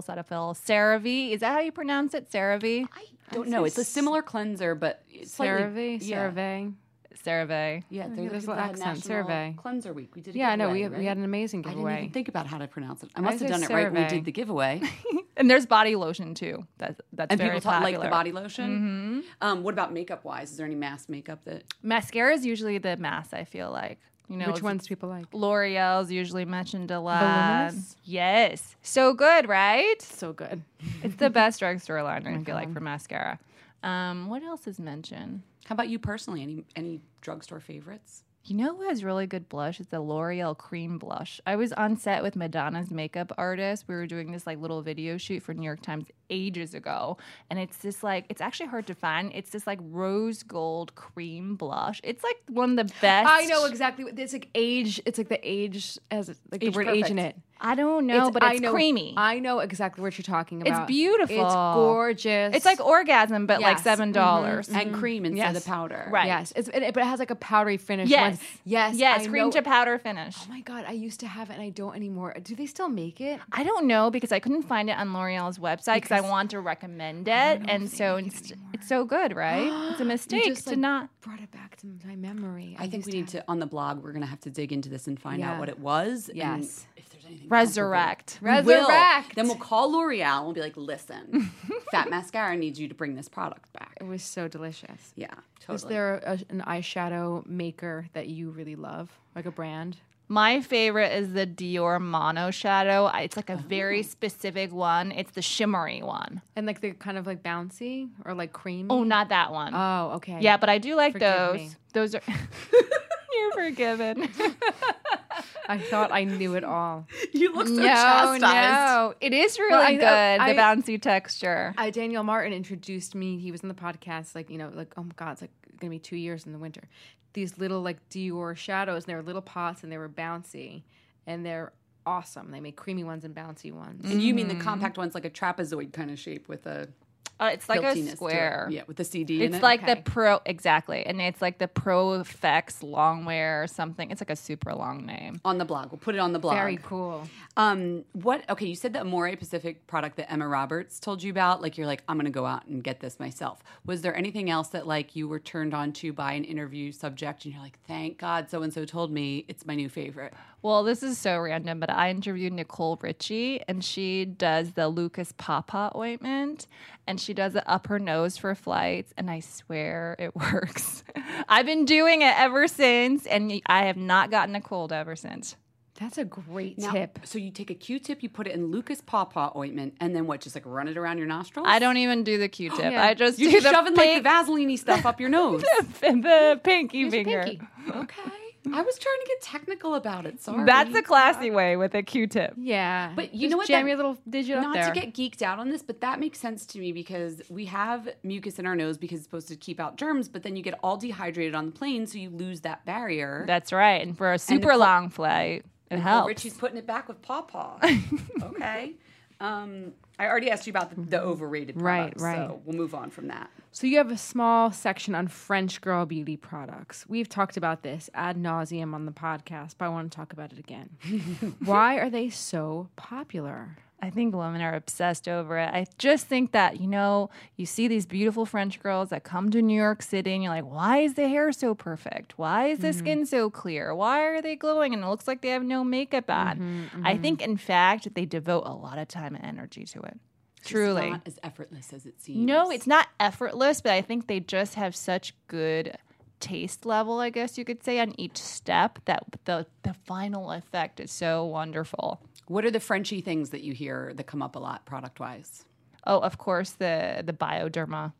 CeraVe. Is that how you pronounce it? CeraVe? I don't know. It's a similar cleanser, but it's slightly- CeraVe, yeah. CeraVe. CeraVe. Yeah, think they're there's the a little accent, National CeraVe. Cleanser Week. We did a Yeah, I know. giveaway, We had right? an amazing I didn't giveaway. even think about how to pronounce it. I must say have done it right when we CeraVe. did the giveaway. And there's body lotion too. That's And very people like popular. the body lotion. What about makeup wise? Is there any mass makeup that? Mascara is usually the mass, I feel like. You know, Which ones do people like? L'Oreal's usually mentioned a lot. Voluminous? Yes. So good, right? So good. It's the best drugstore line, I feel like, for mascara. What else is mentioned? How about you personally? Any drugstore favorites? You know who has really good blush? It's the L'Oreal Cream Blush. I was on set with Madonna's makeup artist. We were doing this like little video shoot for New York Times ages ago. And it's this like, it's actually hard to find. It's this like rose gold cream blush. It's like one of the best. I know exactly. It's like age. It's like the age as like Age the word age in perfect. it. I don't know, but I it's know- creamy. I know exactly what you're talking about. It's beautiful. It's gorgeous. It's like orgasm, but like Yes. $7. And cream instead Yes. of powder. Right. Yes, but it has like a powdery finish. Yes. Yes. Yes, I cream know. to powder finish. Oh my god, I used to have it and I don't anymore. Do they still make it? I don't know because I couldn't find it on L'Oreal's website because I want to recommend it, and so it's so good, right? It's a You mistake just, to like, not. brought it back to my memory. I think we need to on the blog. We're gonna have to dig into this and find Yeah. out what it was. And Yes. if there's anything Resurrect. comparable. We will. Resurrect. Then we'll call L'Oreal and we'll be like, "Listen, Fat Mascara needs you to bring this product back." It was so delicious. Yeah, totally. Is there an eyeshadow maker that you really love, like a brand? My favorite is the Dior Mono Shadow. It's like a very specific one. It's the shimmery one. And like they're kind of like bouncy or like creamy. Oh, not that one. Oh, okay. Yeah, but I do like Forgive those. me. Those are. You're forgiven. I thought I knew it all. You look so No, chastised. it is really Well, good. The bouncy texture. Daniel Martin introduced me. He was in the podcast, like, oh my God, it's like going to be 2 years in the winter. These little like Dior shadows, and they were little pots and they were bouncy and they're awesome. They make creamy ones and bouncy ones. And you mean the compact one's like a trapezoid kind of shape with a It's like a hiltiness to it. square. Yeah, with the CD in It's it. like Okay. the Pro, exactly. And it's like the Pro Effects Longwear or something. It's like a super long name. on the blog. We'll put it on the blog. Very cool. Okay, you said the Amore Pacific product that Emma Roberts told you about. Like, you're like, I'm going to go out and get this myself. Was there anything else that, like, you were turned on to by an interview subject and you're like, thank God so-and-so told me it's my new favorite? Well, this is so random, but I interviewed Nicole Richie, and she does the Lucas Papa ointment, and she does it up her nose for flights, and I swear it works. I've been doing it ever since, and I have not gotten a cold ever since. That's a great Now, tip. So you take a Q-tip, you put it in Lucas Pawpaw ointment, and then what, just like run it around your nostrils? I don't even do the Q-tip. Yeah. I just You're do just the shoving like the Vaseline stuff up your nose. the pinky finger. Pinky. Okay. I was trying to get technical about it. Sorry. That's a classy way with a Q-tip. Yeah. But you Just know what? Jam That- your little digit up Not there. to get geeked out on this, but that makes sense to me because we have mucus in our nose because it's supposed to keep out germs, but then you get all dehydrated on the plane, so you lose that barrier. That's right. And for a super Nicole- long flight, it Oh, helps. Richie's putting it back with Pawpaw. Okay. I already asked you about the overrated Right, products, right. so we'll move on from that. So you have a small section on French girl beauty products. We've talked about this ad nauseum on the podcast, but I want to talk about it again. Why are they so popular? I think women are obsessed over it. I just think that, you see these beautiful French girls that come to New York City and you're like, why is the hair so perfect? Why is the skin so clear? Why are they glowing and it looks like they have no makeup on? I think, in fact, they devote a lot of time and energy to it. Truly. It's not as effortless as it seems. No, it's not effortless, but I think they just have such good taste level, I guess you could say, on each step that the final effect is so wonderful. What are the Frenchy things that you hear that come up a lot product-wise? Oh, of course, the Bioderma.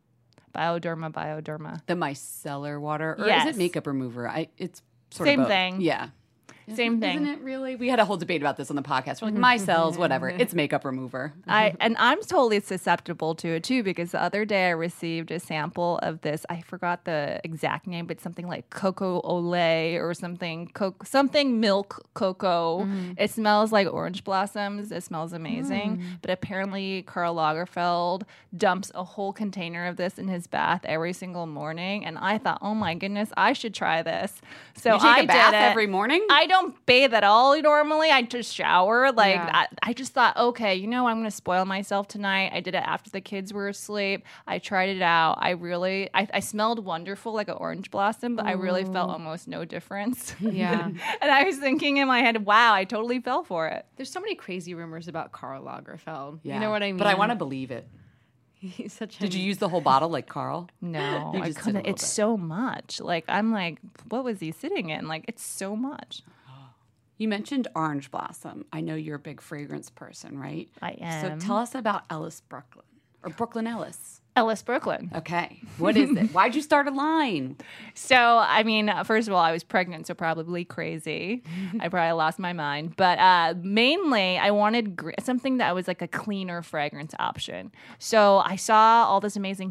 Bioderma. The micellar water? Or Yes. is it makeup remover? It's sort Same of both. thing. Yeah. Same thing. Isn't it really? We had a whole debate about this on the podcast. We're like, micelles, whatever. It's makeup remover. I'm totally susceptible to it too, because the other day I received a sample of this. I forgot the exact name, but something like cocoa olay or something milk cocoa. It smells like orange blossoms. It smells amazing. But apparently Karl Lagerfeld dumps a whole container of this in his bath every single morning, and I thought, oh my goodness, I should try this. So You take I a bath did it. every morning? I don't bathe at all normally. I just shower. Like Yeah. I just thought, okay, I'm going to spoil myself tonight. I did it after the kids were asleep. I tried it out. I smelled wonderful like an orange blossom, but I really felt almost no difference. Yeah. And I was thinking in my head, wow, I totally fell for it. There's so many crazy rumors about Karl Lagerfeld. Yeah. You know what I mean? But I want to believe it. He's such Did you use the whole bottle like Carl? No, You I just did a couldn't. little It's bit. so much. Like I'm like, what was he sitting in? Like it's so much. You mentioned Orange Blossom. I know you're a big fragrance person, right? I am. So tell us about Ellis Brooklyn or Brooklyn Ellis. Ellis Brooklyn. Okay. What is it? Why'd you start a line? So, I mean, first of all, I was pregnant, so probably crazy. I probably lost my mind. But mainly, I wanted something that was like a cleaner fragrance option. So I saw all these amazing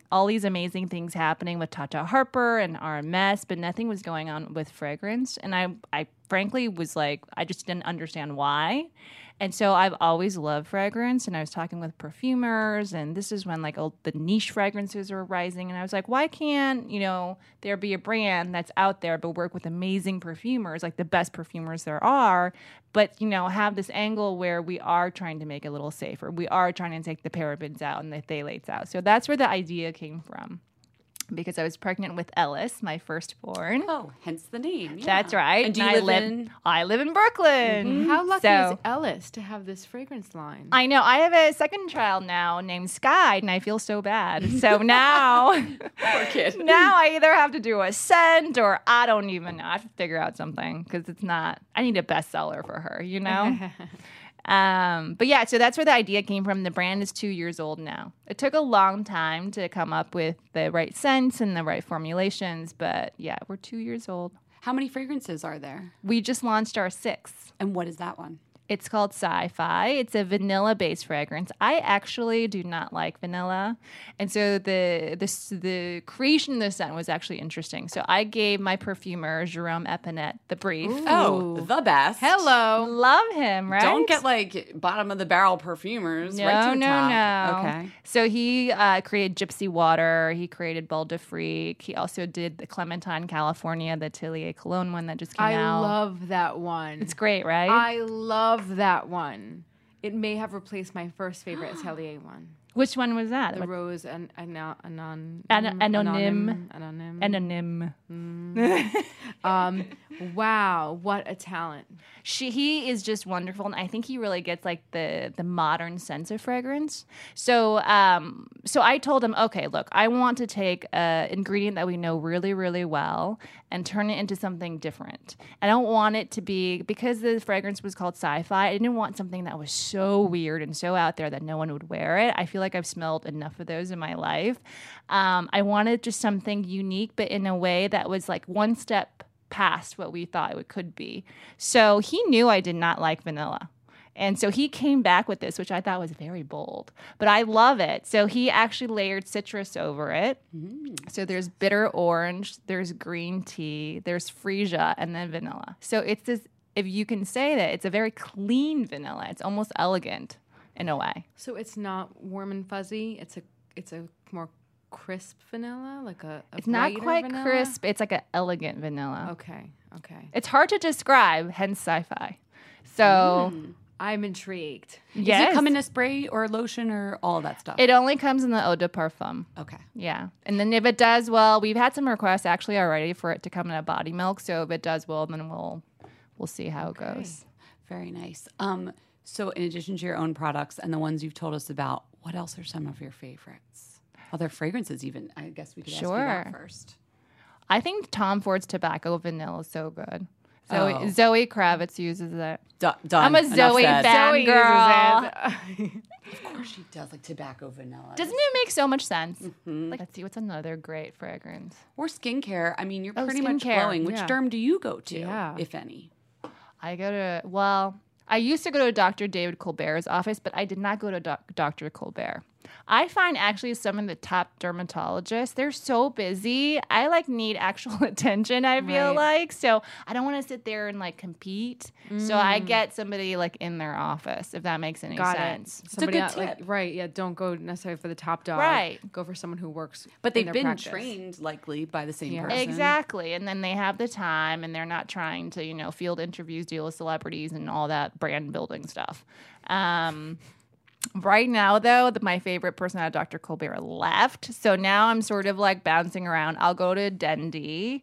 things happening with Tata Harper and RMS, but nothing was going on with fragrance. And I frankly was like, I just didn't understand why. And so I've always loved fragrance, and I was talking with perfumers, and this is when like the niche fragrances were rising, and I was like, why can't, there be a brand that's out there but work with amazing perfumers, like the best perfumers there are, but, have this angle where we are trying to make it a little safer. We are trying to take the parabens out and the phthalates out. So that's where the idea came from. Because I was pregnant with Ellis, my firstborn. Oh, hence the name. Yeah. That's right. And do you I live in? I live in Brooklyn. How lucky So- is Ellis to have this fragrance line? I know. I have a second child now named Sky, and I feel so bad. So now, Poor kid. now I either have to do a scent or I don't even know. I have to figure out something because it's not. I need a bestseller for her, But yeah, so that's where the idea came from. The brand is 2 years old now. It took a long time to come up with the right scents and the right formulations, but yeah, we're 2 years old. How many fragrances are there? We just launched our 6th. And what is that one? It's called Sci-Fi. It's a vanilla-based fragrance. I actually do not like vanilla, and so the creation of the scent was actually interesting. So I gave my perfumer Jerome Epinette the brief. Oh, the best. Hello. Love him, right? Don't get like bottom of the barrel perfumers. right to the top. No. Okay. So he created Gypsy Water. He created Belle de Freak. He also did the Clementine, California, the Atelier Cologne one that just came I out. love that one. It's great, right? I love that one. It may have replaced my first favorite Atelier one. Which one was that? The Rose and Anonym. Wow, what a talent. He is just wonderful, and I think he really gets like the modern sense of fragrance. So I told him, okay, look, I want to take an ingredient that we know really, really well and turn it into something different. I don't want it to be, because the fragrance was called Sci-Fi, I didn't want something that was so weird and so out there that no one would wear it. I feel like I've smelled enough of those in my life. I wanted just something unique, but in a way that was like one step past what we thought it could be. So he knew I did not like vanilla. And so he came back with this, which I thought was very bold, but I love it. So he actually layered citrus over it. So there's bitter orange, there's green tea, there's freesia, and then vanilla. So it's this, if you can say that, it's a very clean vanilla. It's almost elegant in a way. So it's not warm and fuzzy. It's a more crisp vanilla, like a It's not brighter quite vanilla? crisp. It's like an elegant vanilla. Okay. It's hard to describe, hence Sci-Fi. So I'm intrigued. Does yes, it come in a spray or lotion or all that stuff? it only comes in the eau de parfum. Okay. Yeah. And then if it does well, we've had some requests actually already for it to come in a body milk. So if it does well, then we'll see how it goes. Very nice. So in addition to your own products and the ones you've told us about, What else are some of your favorites? Other fragrances, even. I guess we could ask you Sure. that first. I think Tom Ford's Tobacco Vanilla is so good. Oh. Zoe Kravitz uses it. Done. I'm a Enough Zoe said. fan girl. Of course she does, like tobacco vanilla. Doesn't it make so much sense? Like, let's see, what's another great fragrance? Or skincare. I mean, you're Oh, pretty much skincare. glowing. Which Yeah. derm do you go to, Yeah. if any? I used to go to Dr. David Colbert's office, but I did not go to Dr. Colbert. I find actually some of the top dermatologists, they're so busy. I like need actual attention, I feel Right. like. So I don't want to sit there and like compete. So I get somebody like in their office, if that makes any Got sense. it. Somebody good not, like, tip. right? Yeah, don't go necessarily for the top dog. Right. Go for someone who works. But in they've their been practice. trained likely by the same Yeah. person. Exactly. And then they have the time and they're not trying to, field interviews, deal with celebrities and all that brand building stuff. Right now, though, my favorite person out of Dr. Colbert left. So now I'm sort of like bouncing around. I'll go to Dendy.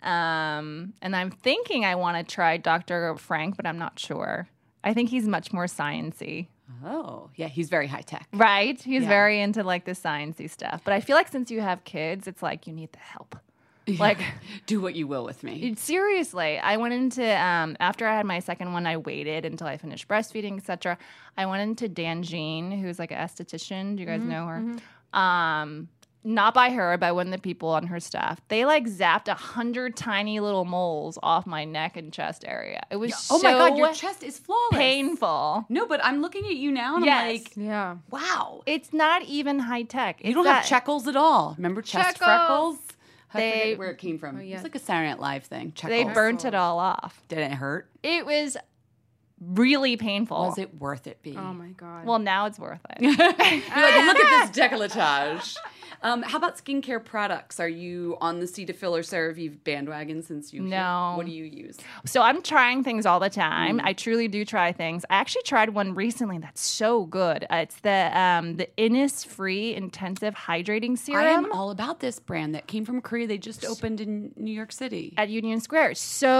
And I'm thinking I want to try Dr. Frank, but I'm not sure. I think he's much more sciencey. Oh, yeah, he's very high tech. Right? He's Yeah. very into like the sciencey stuff. But I feel like since you have kids, it's like you need the help. Like, Do what you will with me. seriously, I went into after I had my second one, I waited until I finished breastfeeding, etc. I went into Dangine, who's like an esthetician. Do you guys know her? Not by her, by one of the people on her staff. They like zapped 100 tiny little moles off my neck and chest area. It was Oh my God, your so chest is flawless. painful. No, but I'm looking at you now and Yes. I'm like, Yeah. wow. It's not even high tech. You don't have checkles at all. Remember chest Checkles. freckles? I They- forget where it came from. yeah. It's like a Saturday Night Live thing. They Checkles. burnt it all off. Did it hurt? It was really painful. Was it worth it, B? Oh my god. Well, now it's worth it. You're like, look at this décolletage. How about skincare products? Are you on the Cetaphil or CeraVe bandwagon since you? No. What do you use? So I'm trying things all the time. I truly do try things. I actually tried one recently that's so good. It's the Innisfree Intensive Hydrating I Serum am all about this brand that came from Korea. They just opened in New York City. at Union Square.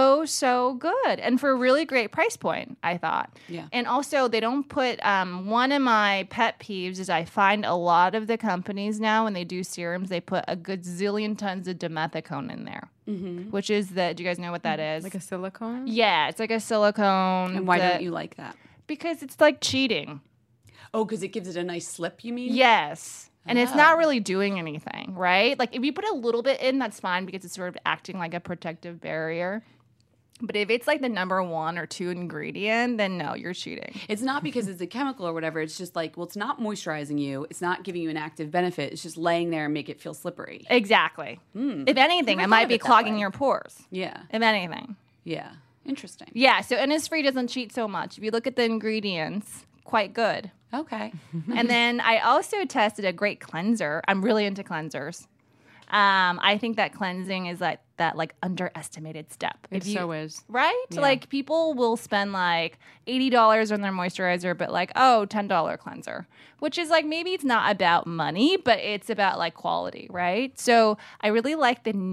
So good. And for a really great price point, I thought. Yeah. And also they don't put one of my pet peeves is I find a lot of the companies now when they do serums, they put a good zillion tons of dimethicone in there. Which is do you guys know what that is? like a silicone. Yeah, it's like a silicone. And why that- don't you like that? Because it's like cheating. Oh, because it gives it a nice slip, you mean? Yes. And it's Oh. not really doing anything, right? Like if you put a little bit in, that's fine because it's sort of acting like a protective barrier. But if it's like the number 1 or 2 ingredient, then no, you're cheating. It's not because it's a chemical or whatever. It's just like, well, it's not moisturizing you. It's not giving you an active benefit. It's just laying there and make it feel slippery. Exactly. If anything, Never it might thought be of it that clogging way. your pores. Yeah. If anything. Yeah. Interesting. Yeah, so Innisfree doesn't cheat so much. If you look at the ingredients, quite good. Okay. And then I also tested a great cleanser. I'm really into cleansers. I think that cleansing is like that underestimated step. It so is. Right? Like people will spend like $80 on their moisturizer, but like, $10 cleanser, which is like maybe it's not about money, but it's about like quality, right? So I really like the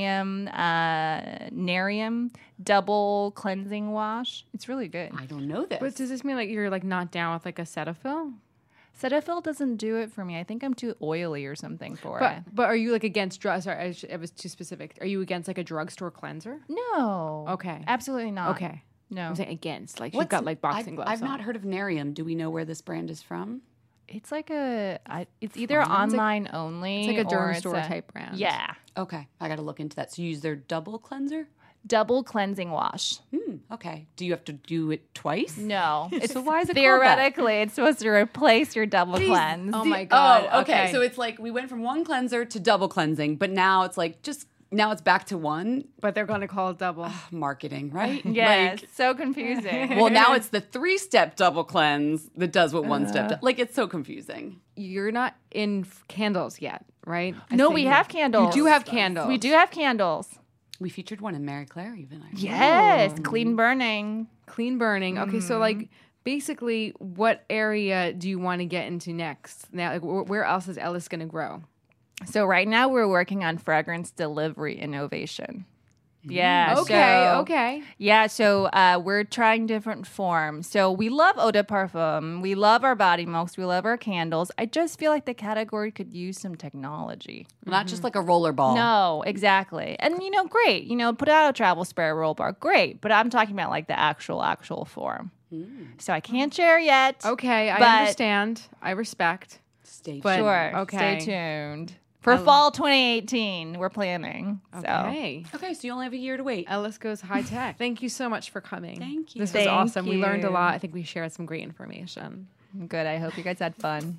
Narium double cleansing wash. It's really good. I don't know this. But does this mean like you're like not down with like a Cetaphil? Cetaphil doesn't do it for me. I think I'm too oily or something for But it. but are you like against drugs? Sorry, I was too specific. Are you against like a drugstore cleanser? No. Okay. Absolutely not. Okay. No. I'm saying against. Like What's- you've got like boxing gloves. I've on. not heard of Narium. Do we know where this brand is from? It's like it's either online only. It's like a or derm it's store type brand. Yeah. Okay. I got to look into that. So you use their double cleanser? Double cleansing wash. Okay. Do you have to do it twice? No. It's So why is it called that? theoretically it's supposed to replace your double cleanse. Oh my god. Oh, okay. So it's like we went from one cleanser to double cleansing, but now it's like now it's back to one. But they're gonna call it double. Marketing, right? Yes. So confusing. Well, now it's the 3-step double cleanse that does what one step does. Like, it's so confusing. You're not in candles yet, right? I No, think we you- have candles. You do have candles. We do have candles. We featured one in Mary Claire, even. I remember. Yes. Clean burning. Clean burning. Okay, so Mm-hmm. like basically, what area do you want to get into next? Now, like where else is Ellis gonna grow? So right now we're working on fragrance delivery innovation. Yeah. Okay. Yeah, so we're trying different forms. So we love eau de parfum. We love our body milks. We love our candles. I just feel like the category could use some technology. Not just like a roller ball. No, exactly. And, great. Put out a travel spray roll bar. Great. But I'm talking about like the actual form. So I can't share yet. Okay, I but understand. I respect. Stay But- Sure. Okay. Stay tuned. For fall 2018, we're planning. So. Okay. Okay, so you only have a year to wait. Ellis goes high tech. Thank you so much for coming. Thank you. This was Thank awesome. We learned a you. lot. I think we shared some great information. Good. I hope you guys had fun.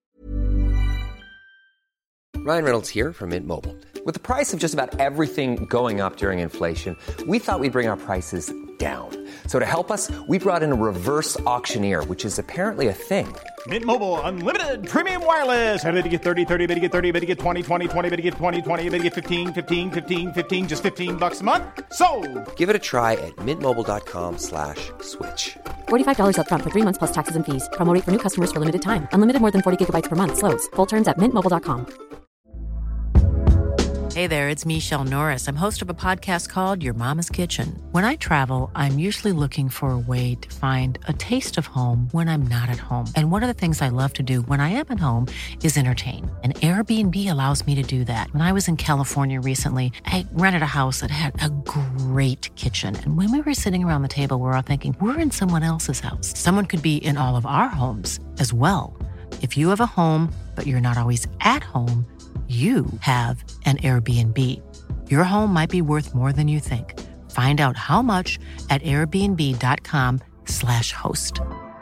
Ryan Reynolds here from Mint Mobile. With the price of just about everything going up during inflation, we thought we'd bring our prices down. So to help us, we brought in a reverse auctioneer, which is apparently a thing. Mint Mobile Unlimited Premium Wireless. How to get 30, 30, bit to get 30, bit to get 20, 20, 20, bit to get 20, 20, bit to get 15, 15, 15, 15, just $15 a month? Sold! Give it a try at mintmobile.com/switch. $45 up front for 3 months plus taxes and fees. Promo rate for new customers for limited time. Unlimited more than 40 gigabytes per month. Slows full terms at mintmobile.com. Hey there, it's Michelle Norris. I'm host of a podcast called Your Mama's Kitchen. When I travel, I'm usually looking for a way to find a taste of home when I'm not at home. And one of the things I love to do when I am at home is entertain. And Airbnb allows me to do that. When I was in California recently, I rented a house that had a great kitchen. And when we were sitting around the table, we were all thinking, we're in someone else's house. Someone could be in all of our homes as well. If you have a home, but you're not always at home, you have an Airbnb. Your home might be worth more than you think. Find out how much at airbnb.com/host.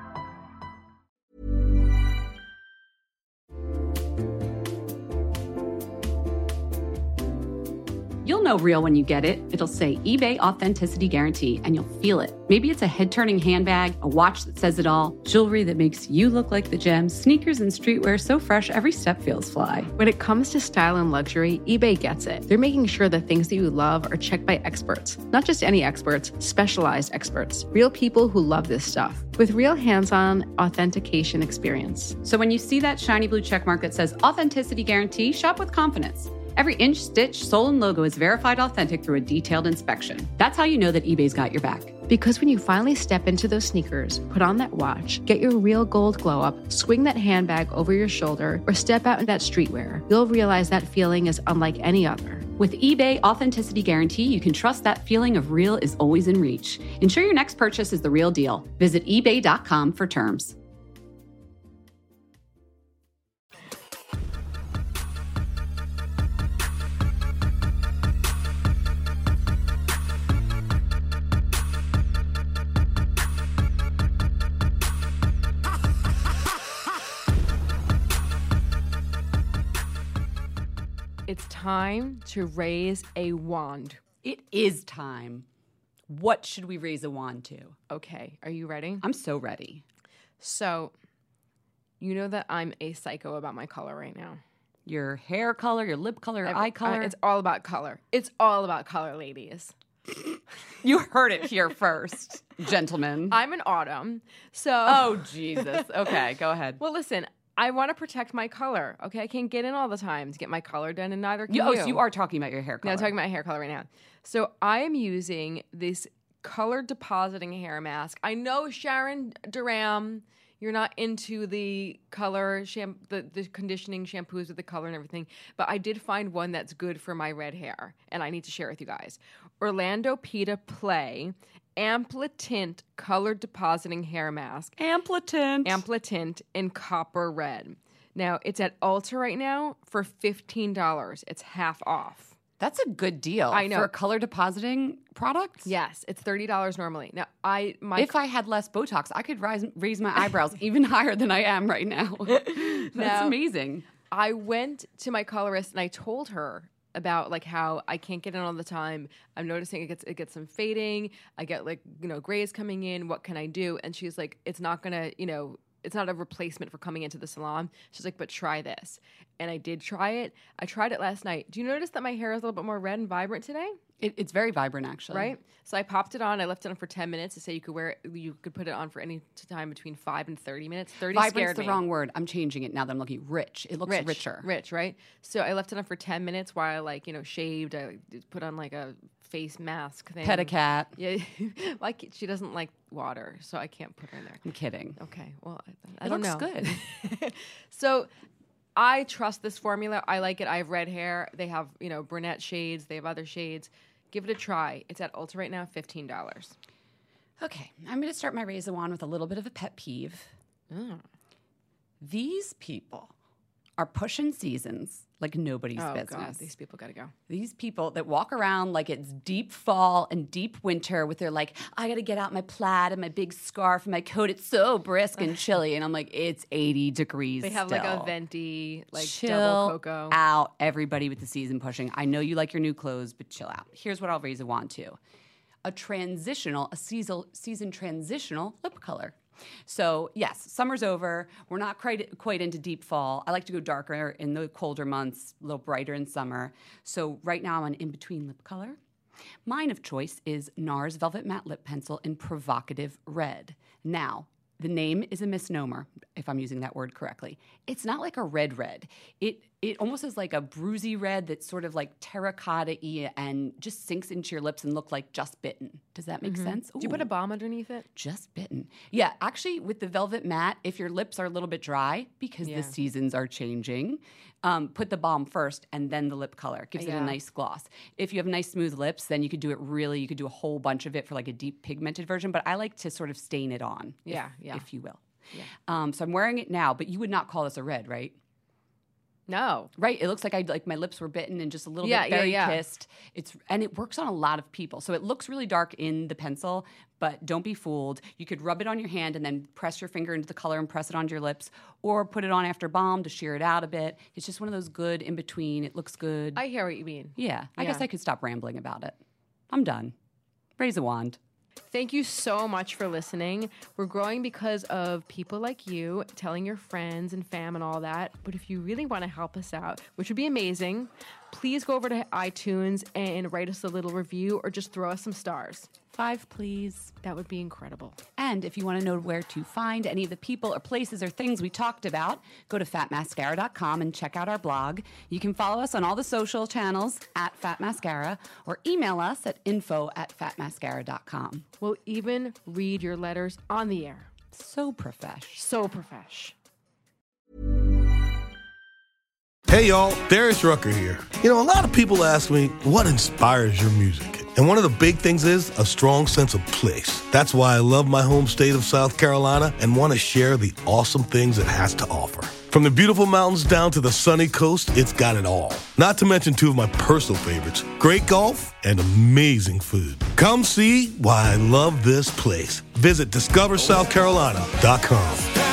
You'll know real when you get it. It'll say eBay Authenticity Guarantee, and you'll feel it. Maybe it's a head-turning handbag, a watch that says it all, jewelry that makes you look like the gem, sneakers and streetwear so fresh every step feels fly. When it comes to style and luxury, eBay gets it. They're making sure the things that you love are checked by experts. Not just any experts, specialized experts. Real people who love this stuff. With real hands-on authentication experience. So when you see that shiny blue checkmark that says Authenticity Guarantee, shop with confidence. Every inch, stitch, sole, and logo is verified authentic through a detailed inspection. That's how you know that eBay's got your back. Because when you finally step into those sneakers, put on that watch, get your real gold glow up, swing that handbag over your shoulder, or step out in that streetwear, you'll realize that feeling is unlike any other. With eBay Authenticity Guarantee, you can trust that feeling of real is always in reach. Ensure your next purchase is the real deal. Visit ebay.com for terms. It's time to raise a wand. It is time. What should we raise a wand to? Okay, are you ready? I'm so ready. So, you know that I'm a psycho about my color right now. Your hair color, your lip color, your eye color. It's all about color. It's all about color, ladies. You heard it here first, gentlemen. I'm an autumn, so... Oh, Jesus. Okay, go ahead. Well, listen, I want to protect my color, okay? I can't get in all the time to get my color done, and neither can you. Oh, so you are talking about your hair color. No, I'm talking about hair color right now. So I am using this color depositing hair mask. I know, Sharon Durham, you're not into the color, the conditioning shampoos with the color and everything, but I did find one that's good for my red hair, and I need to share it with you guys. Orlando Pita Play Amplitint Color Depositing Hair Mask. Amplitint in copper red. Now, it's at Ulta right now for $15. It's half off. That's a good deal. I know. For a color depositing product? Yes, it's $30 normally. Now, if I had less Botox, I could raise my eyebrows even higher than I am right now. That's amazing. I went to my colorist and I told her about like how I can't get in all the time. I'm noticing it gets some fading. I get grays coming in. What can I do? And she's like, it's not gonna, it's not a replacement for coming into the salon. She's like, but try this. And I did try it. I tried it last night. Do you notice that my hair is a little bit more red and vibrant today? It's very vibrant, actually. Right? So I popped it on. I left it on for 10 minutes to say you could wear it. You could put it on for any time between 5 and 30 minutes. 30 Vibrant's scared the me. wrong word. I'm changing it now that I'm looking rich. It looks richer. Rich, right? So I left it on for 10 minutes while I shaved. I put on like a face mask thing. Pet a cat. Yeah, like she doesn't like water, so I can't put her in there. I'm kidding. Okay, well, I It don't looks know. good. So I trust this formula. I like it. I have red hair. They have, brunette shades. They have other shades. Give it a try. It's at Ulta right now, $15. Okay, I'm going to start my Razor Wand with a little bit of a pet peeve. These people are pushing seasons like nobody's business. God, these people got to go. These people that walk around like it's deep fall and deep winter with their I got to get out my plaid and my big scarf and my coat. It's so brisk and chilly. And I'm like, it's 80 degrees They have still. like a venti, like chill double cocoa. out, everybody with the season pushing. I know you like your new clothes, but chill out. Here's what I'll raise a wand to. A season transitional lip color. So yes, summer's over. We're not quite into deep fall. I like to go darker in the colder months, a little brighter in summer. So right now I'm an in-between lip color. Mine of choice is NARS Velvet Matte Lip Pencil in Provocative Red. Now, the name is a misnomer, if I'm using that word correctly. It's not like a red. It almost is like a bruisey red that's sort of like terracotta-y and just sinks into your lips and look like just bitten. Does that make sense? Do you put a balm underneath it? Just bitten. Yeah, actually, with the Velvet Matte, if your lips are a little bit dry, because the seasons are changing, put the balm first and then the lip color. It gives it a nice gloss. If you have nice, smooth lips, then you could do you could do a whole bunch of it for like a deep pigmented version, but I like to sort of stain it on, if you will. Yeah. So I'm wearing it now, but you would not call this a red, right? No. Right. It looks like my lips were bitten and just a little bit berry kissed. And it works on a lot of people. So it looks really dark in the pencil, but don't be fooled. You could rub it on your hand and then press your finger into the color and press it onto your lips, or put it on after balm to sheer it out a bit. It's just one of those good in between. It looks good. I hear what you mean. Yeah. I guess I could stop rambling about it. I'm done. Raise a wand. Thank you so much for listening. We're growing because of people like you telling your friends and fam and all that. But if you really want to help us out, which would be amazing, please go over to iTunes and write us a little review or just throw us some stars. 5, please. That would be incredible. And if you want to know where to find any of the people or places or things we talked about, go to fatmascara.com and check out our blog. You can follow us on all the social channels at Fat Mascara or email us at info@fatmascara.com. We'll even read your letters on the air. So profesh. So profesh. Hey y'all, Darius Rucker here. A lot of people ask me, what inspires your music? And one of the big things is a strong sense of place. That's why I love my home state of South Carolina and want to share the awesome things it has to offer. From the beautiful mountains down to the sunny coast, it's got it all. Not to mention 2 of my personal favorites, great golf and amazing food. Come see why I love this place. Visit discoversouthcarolina.com.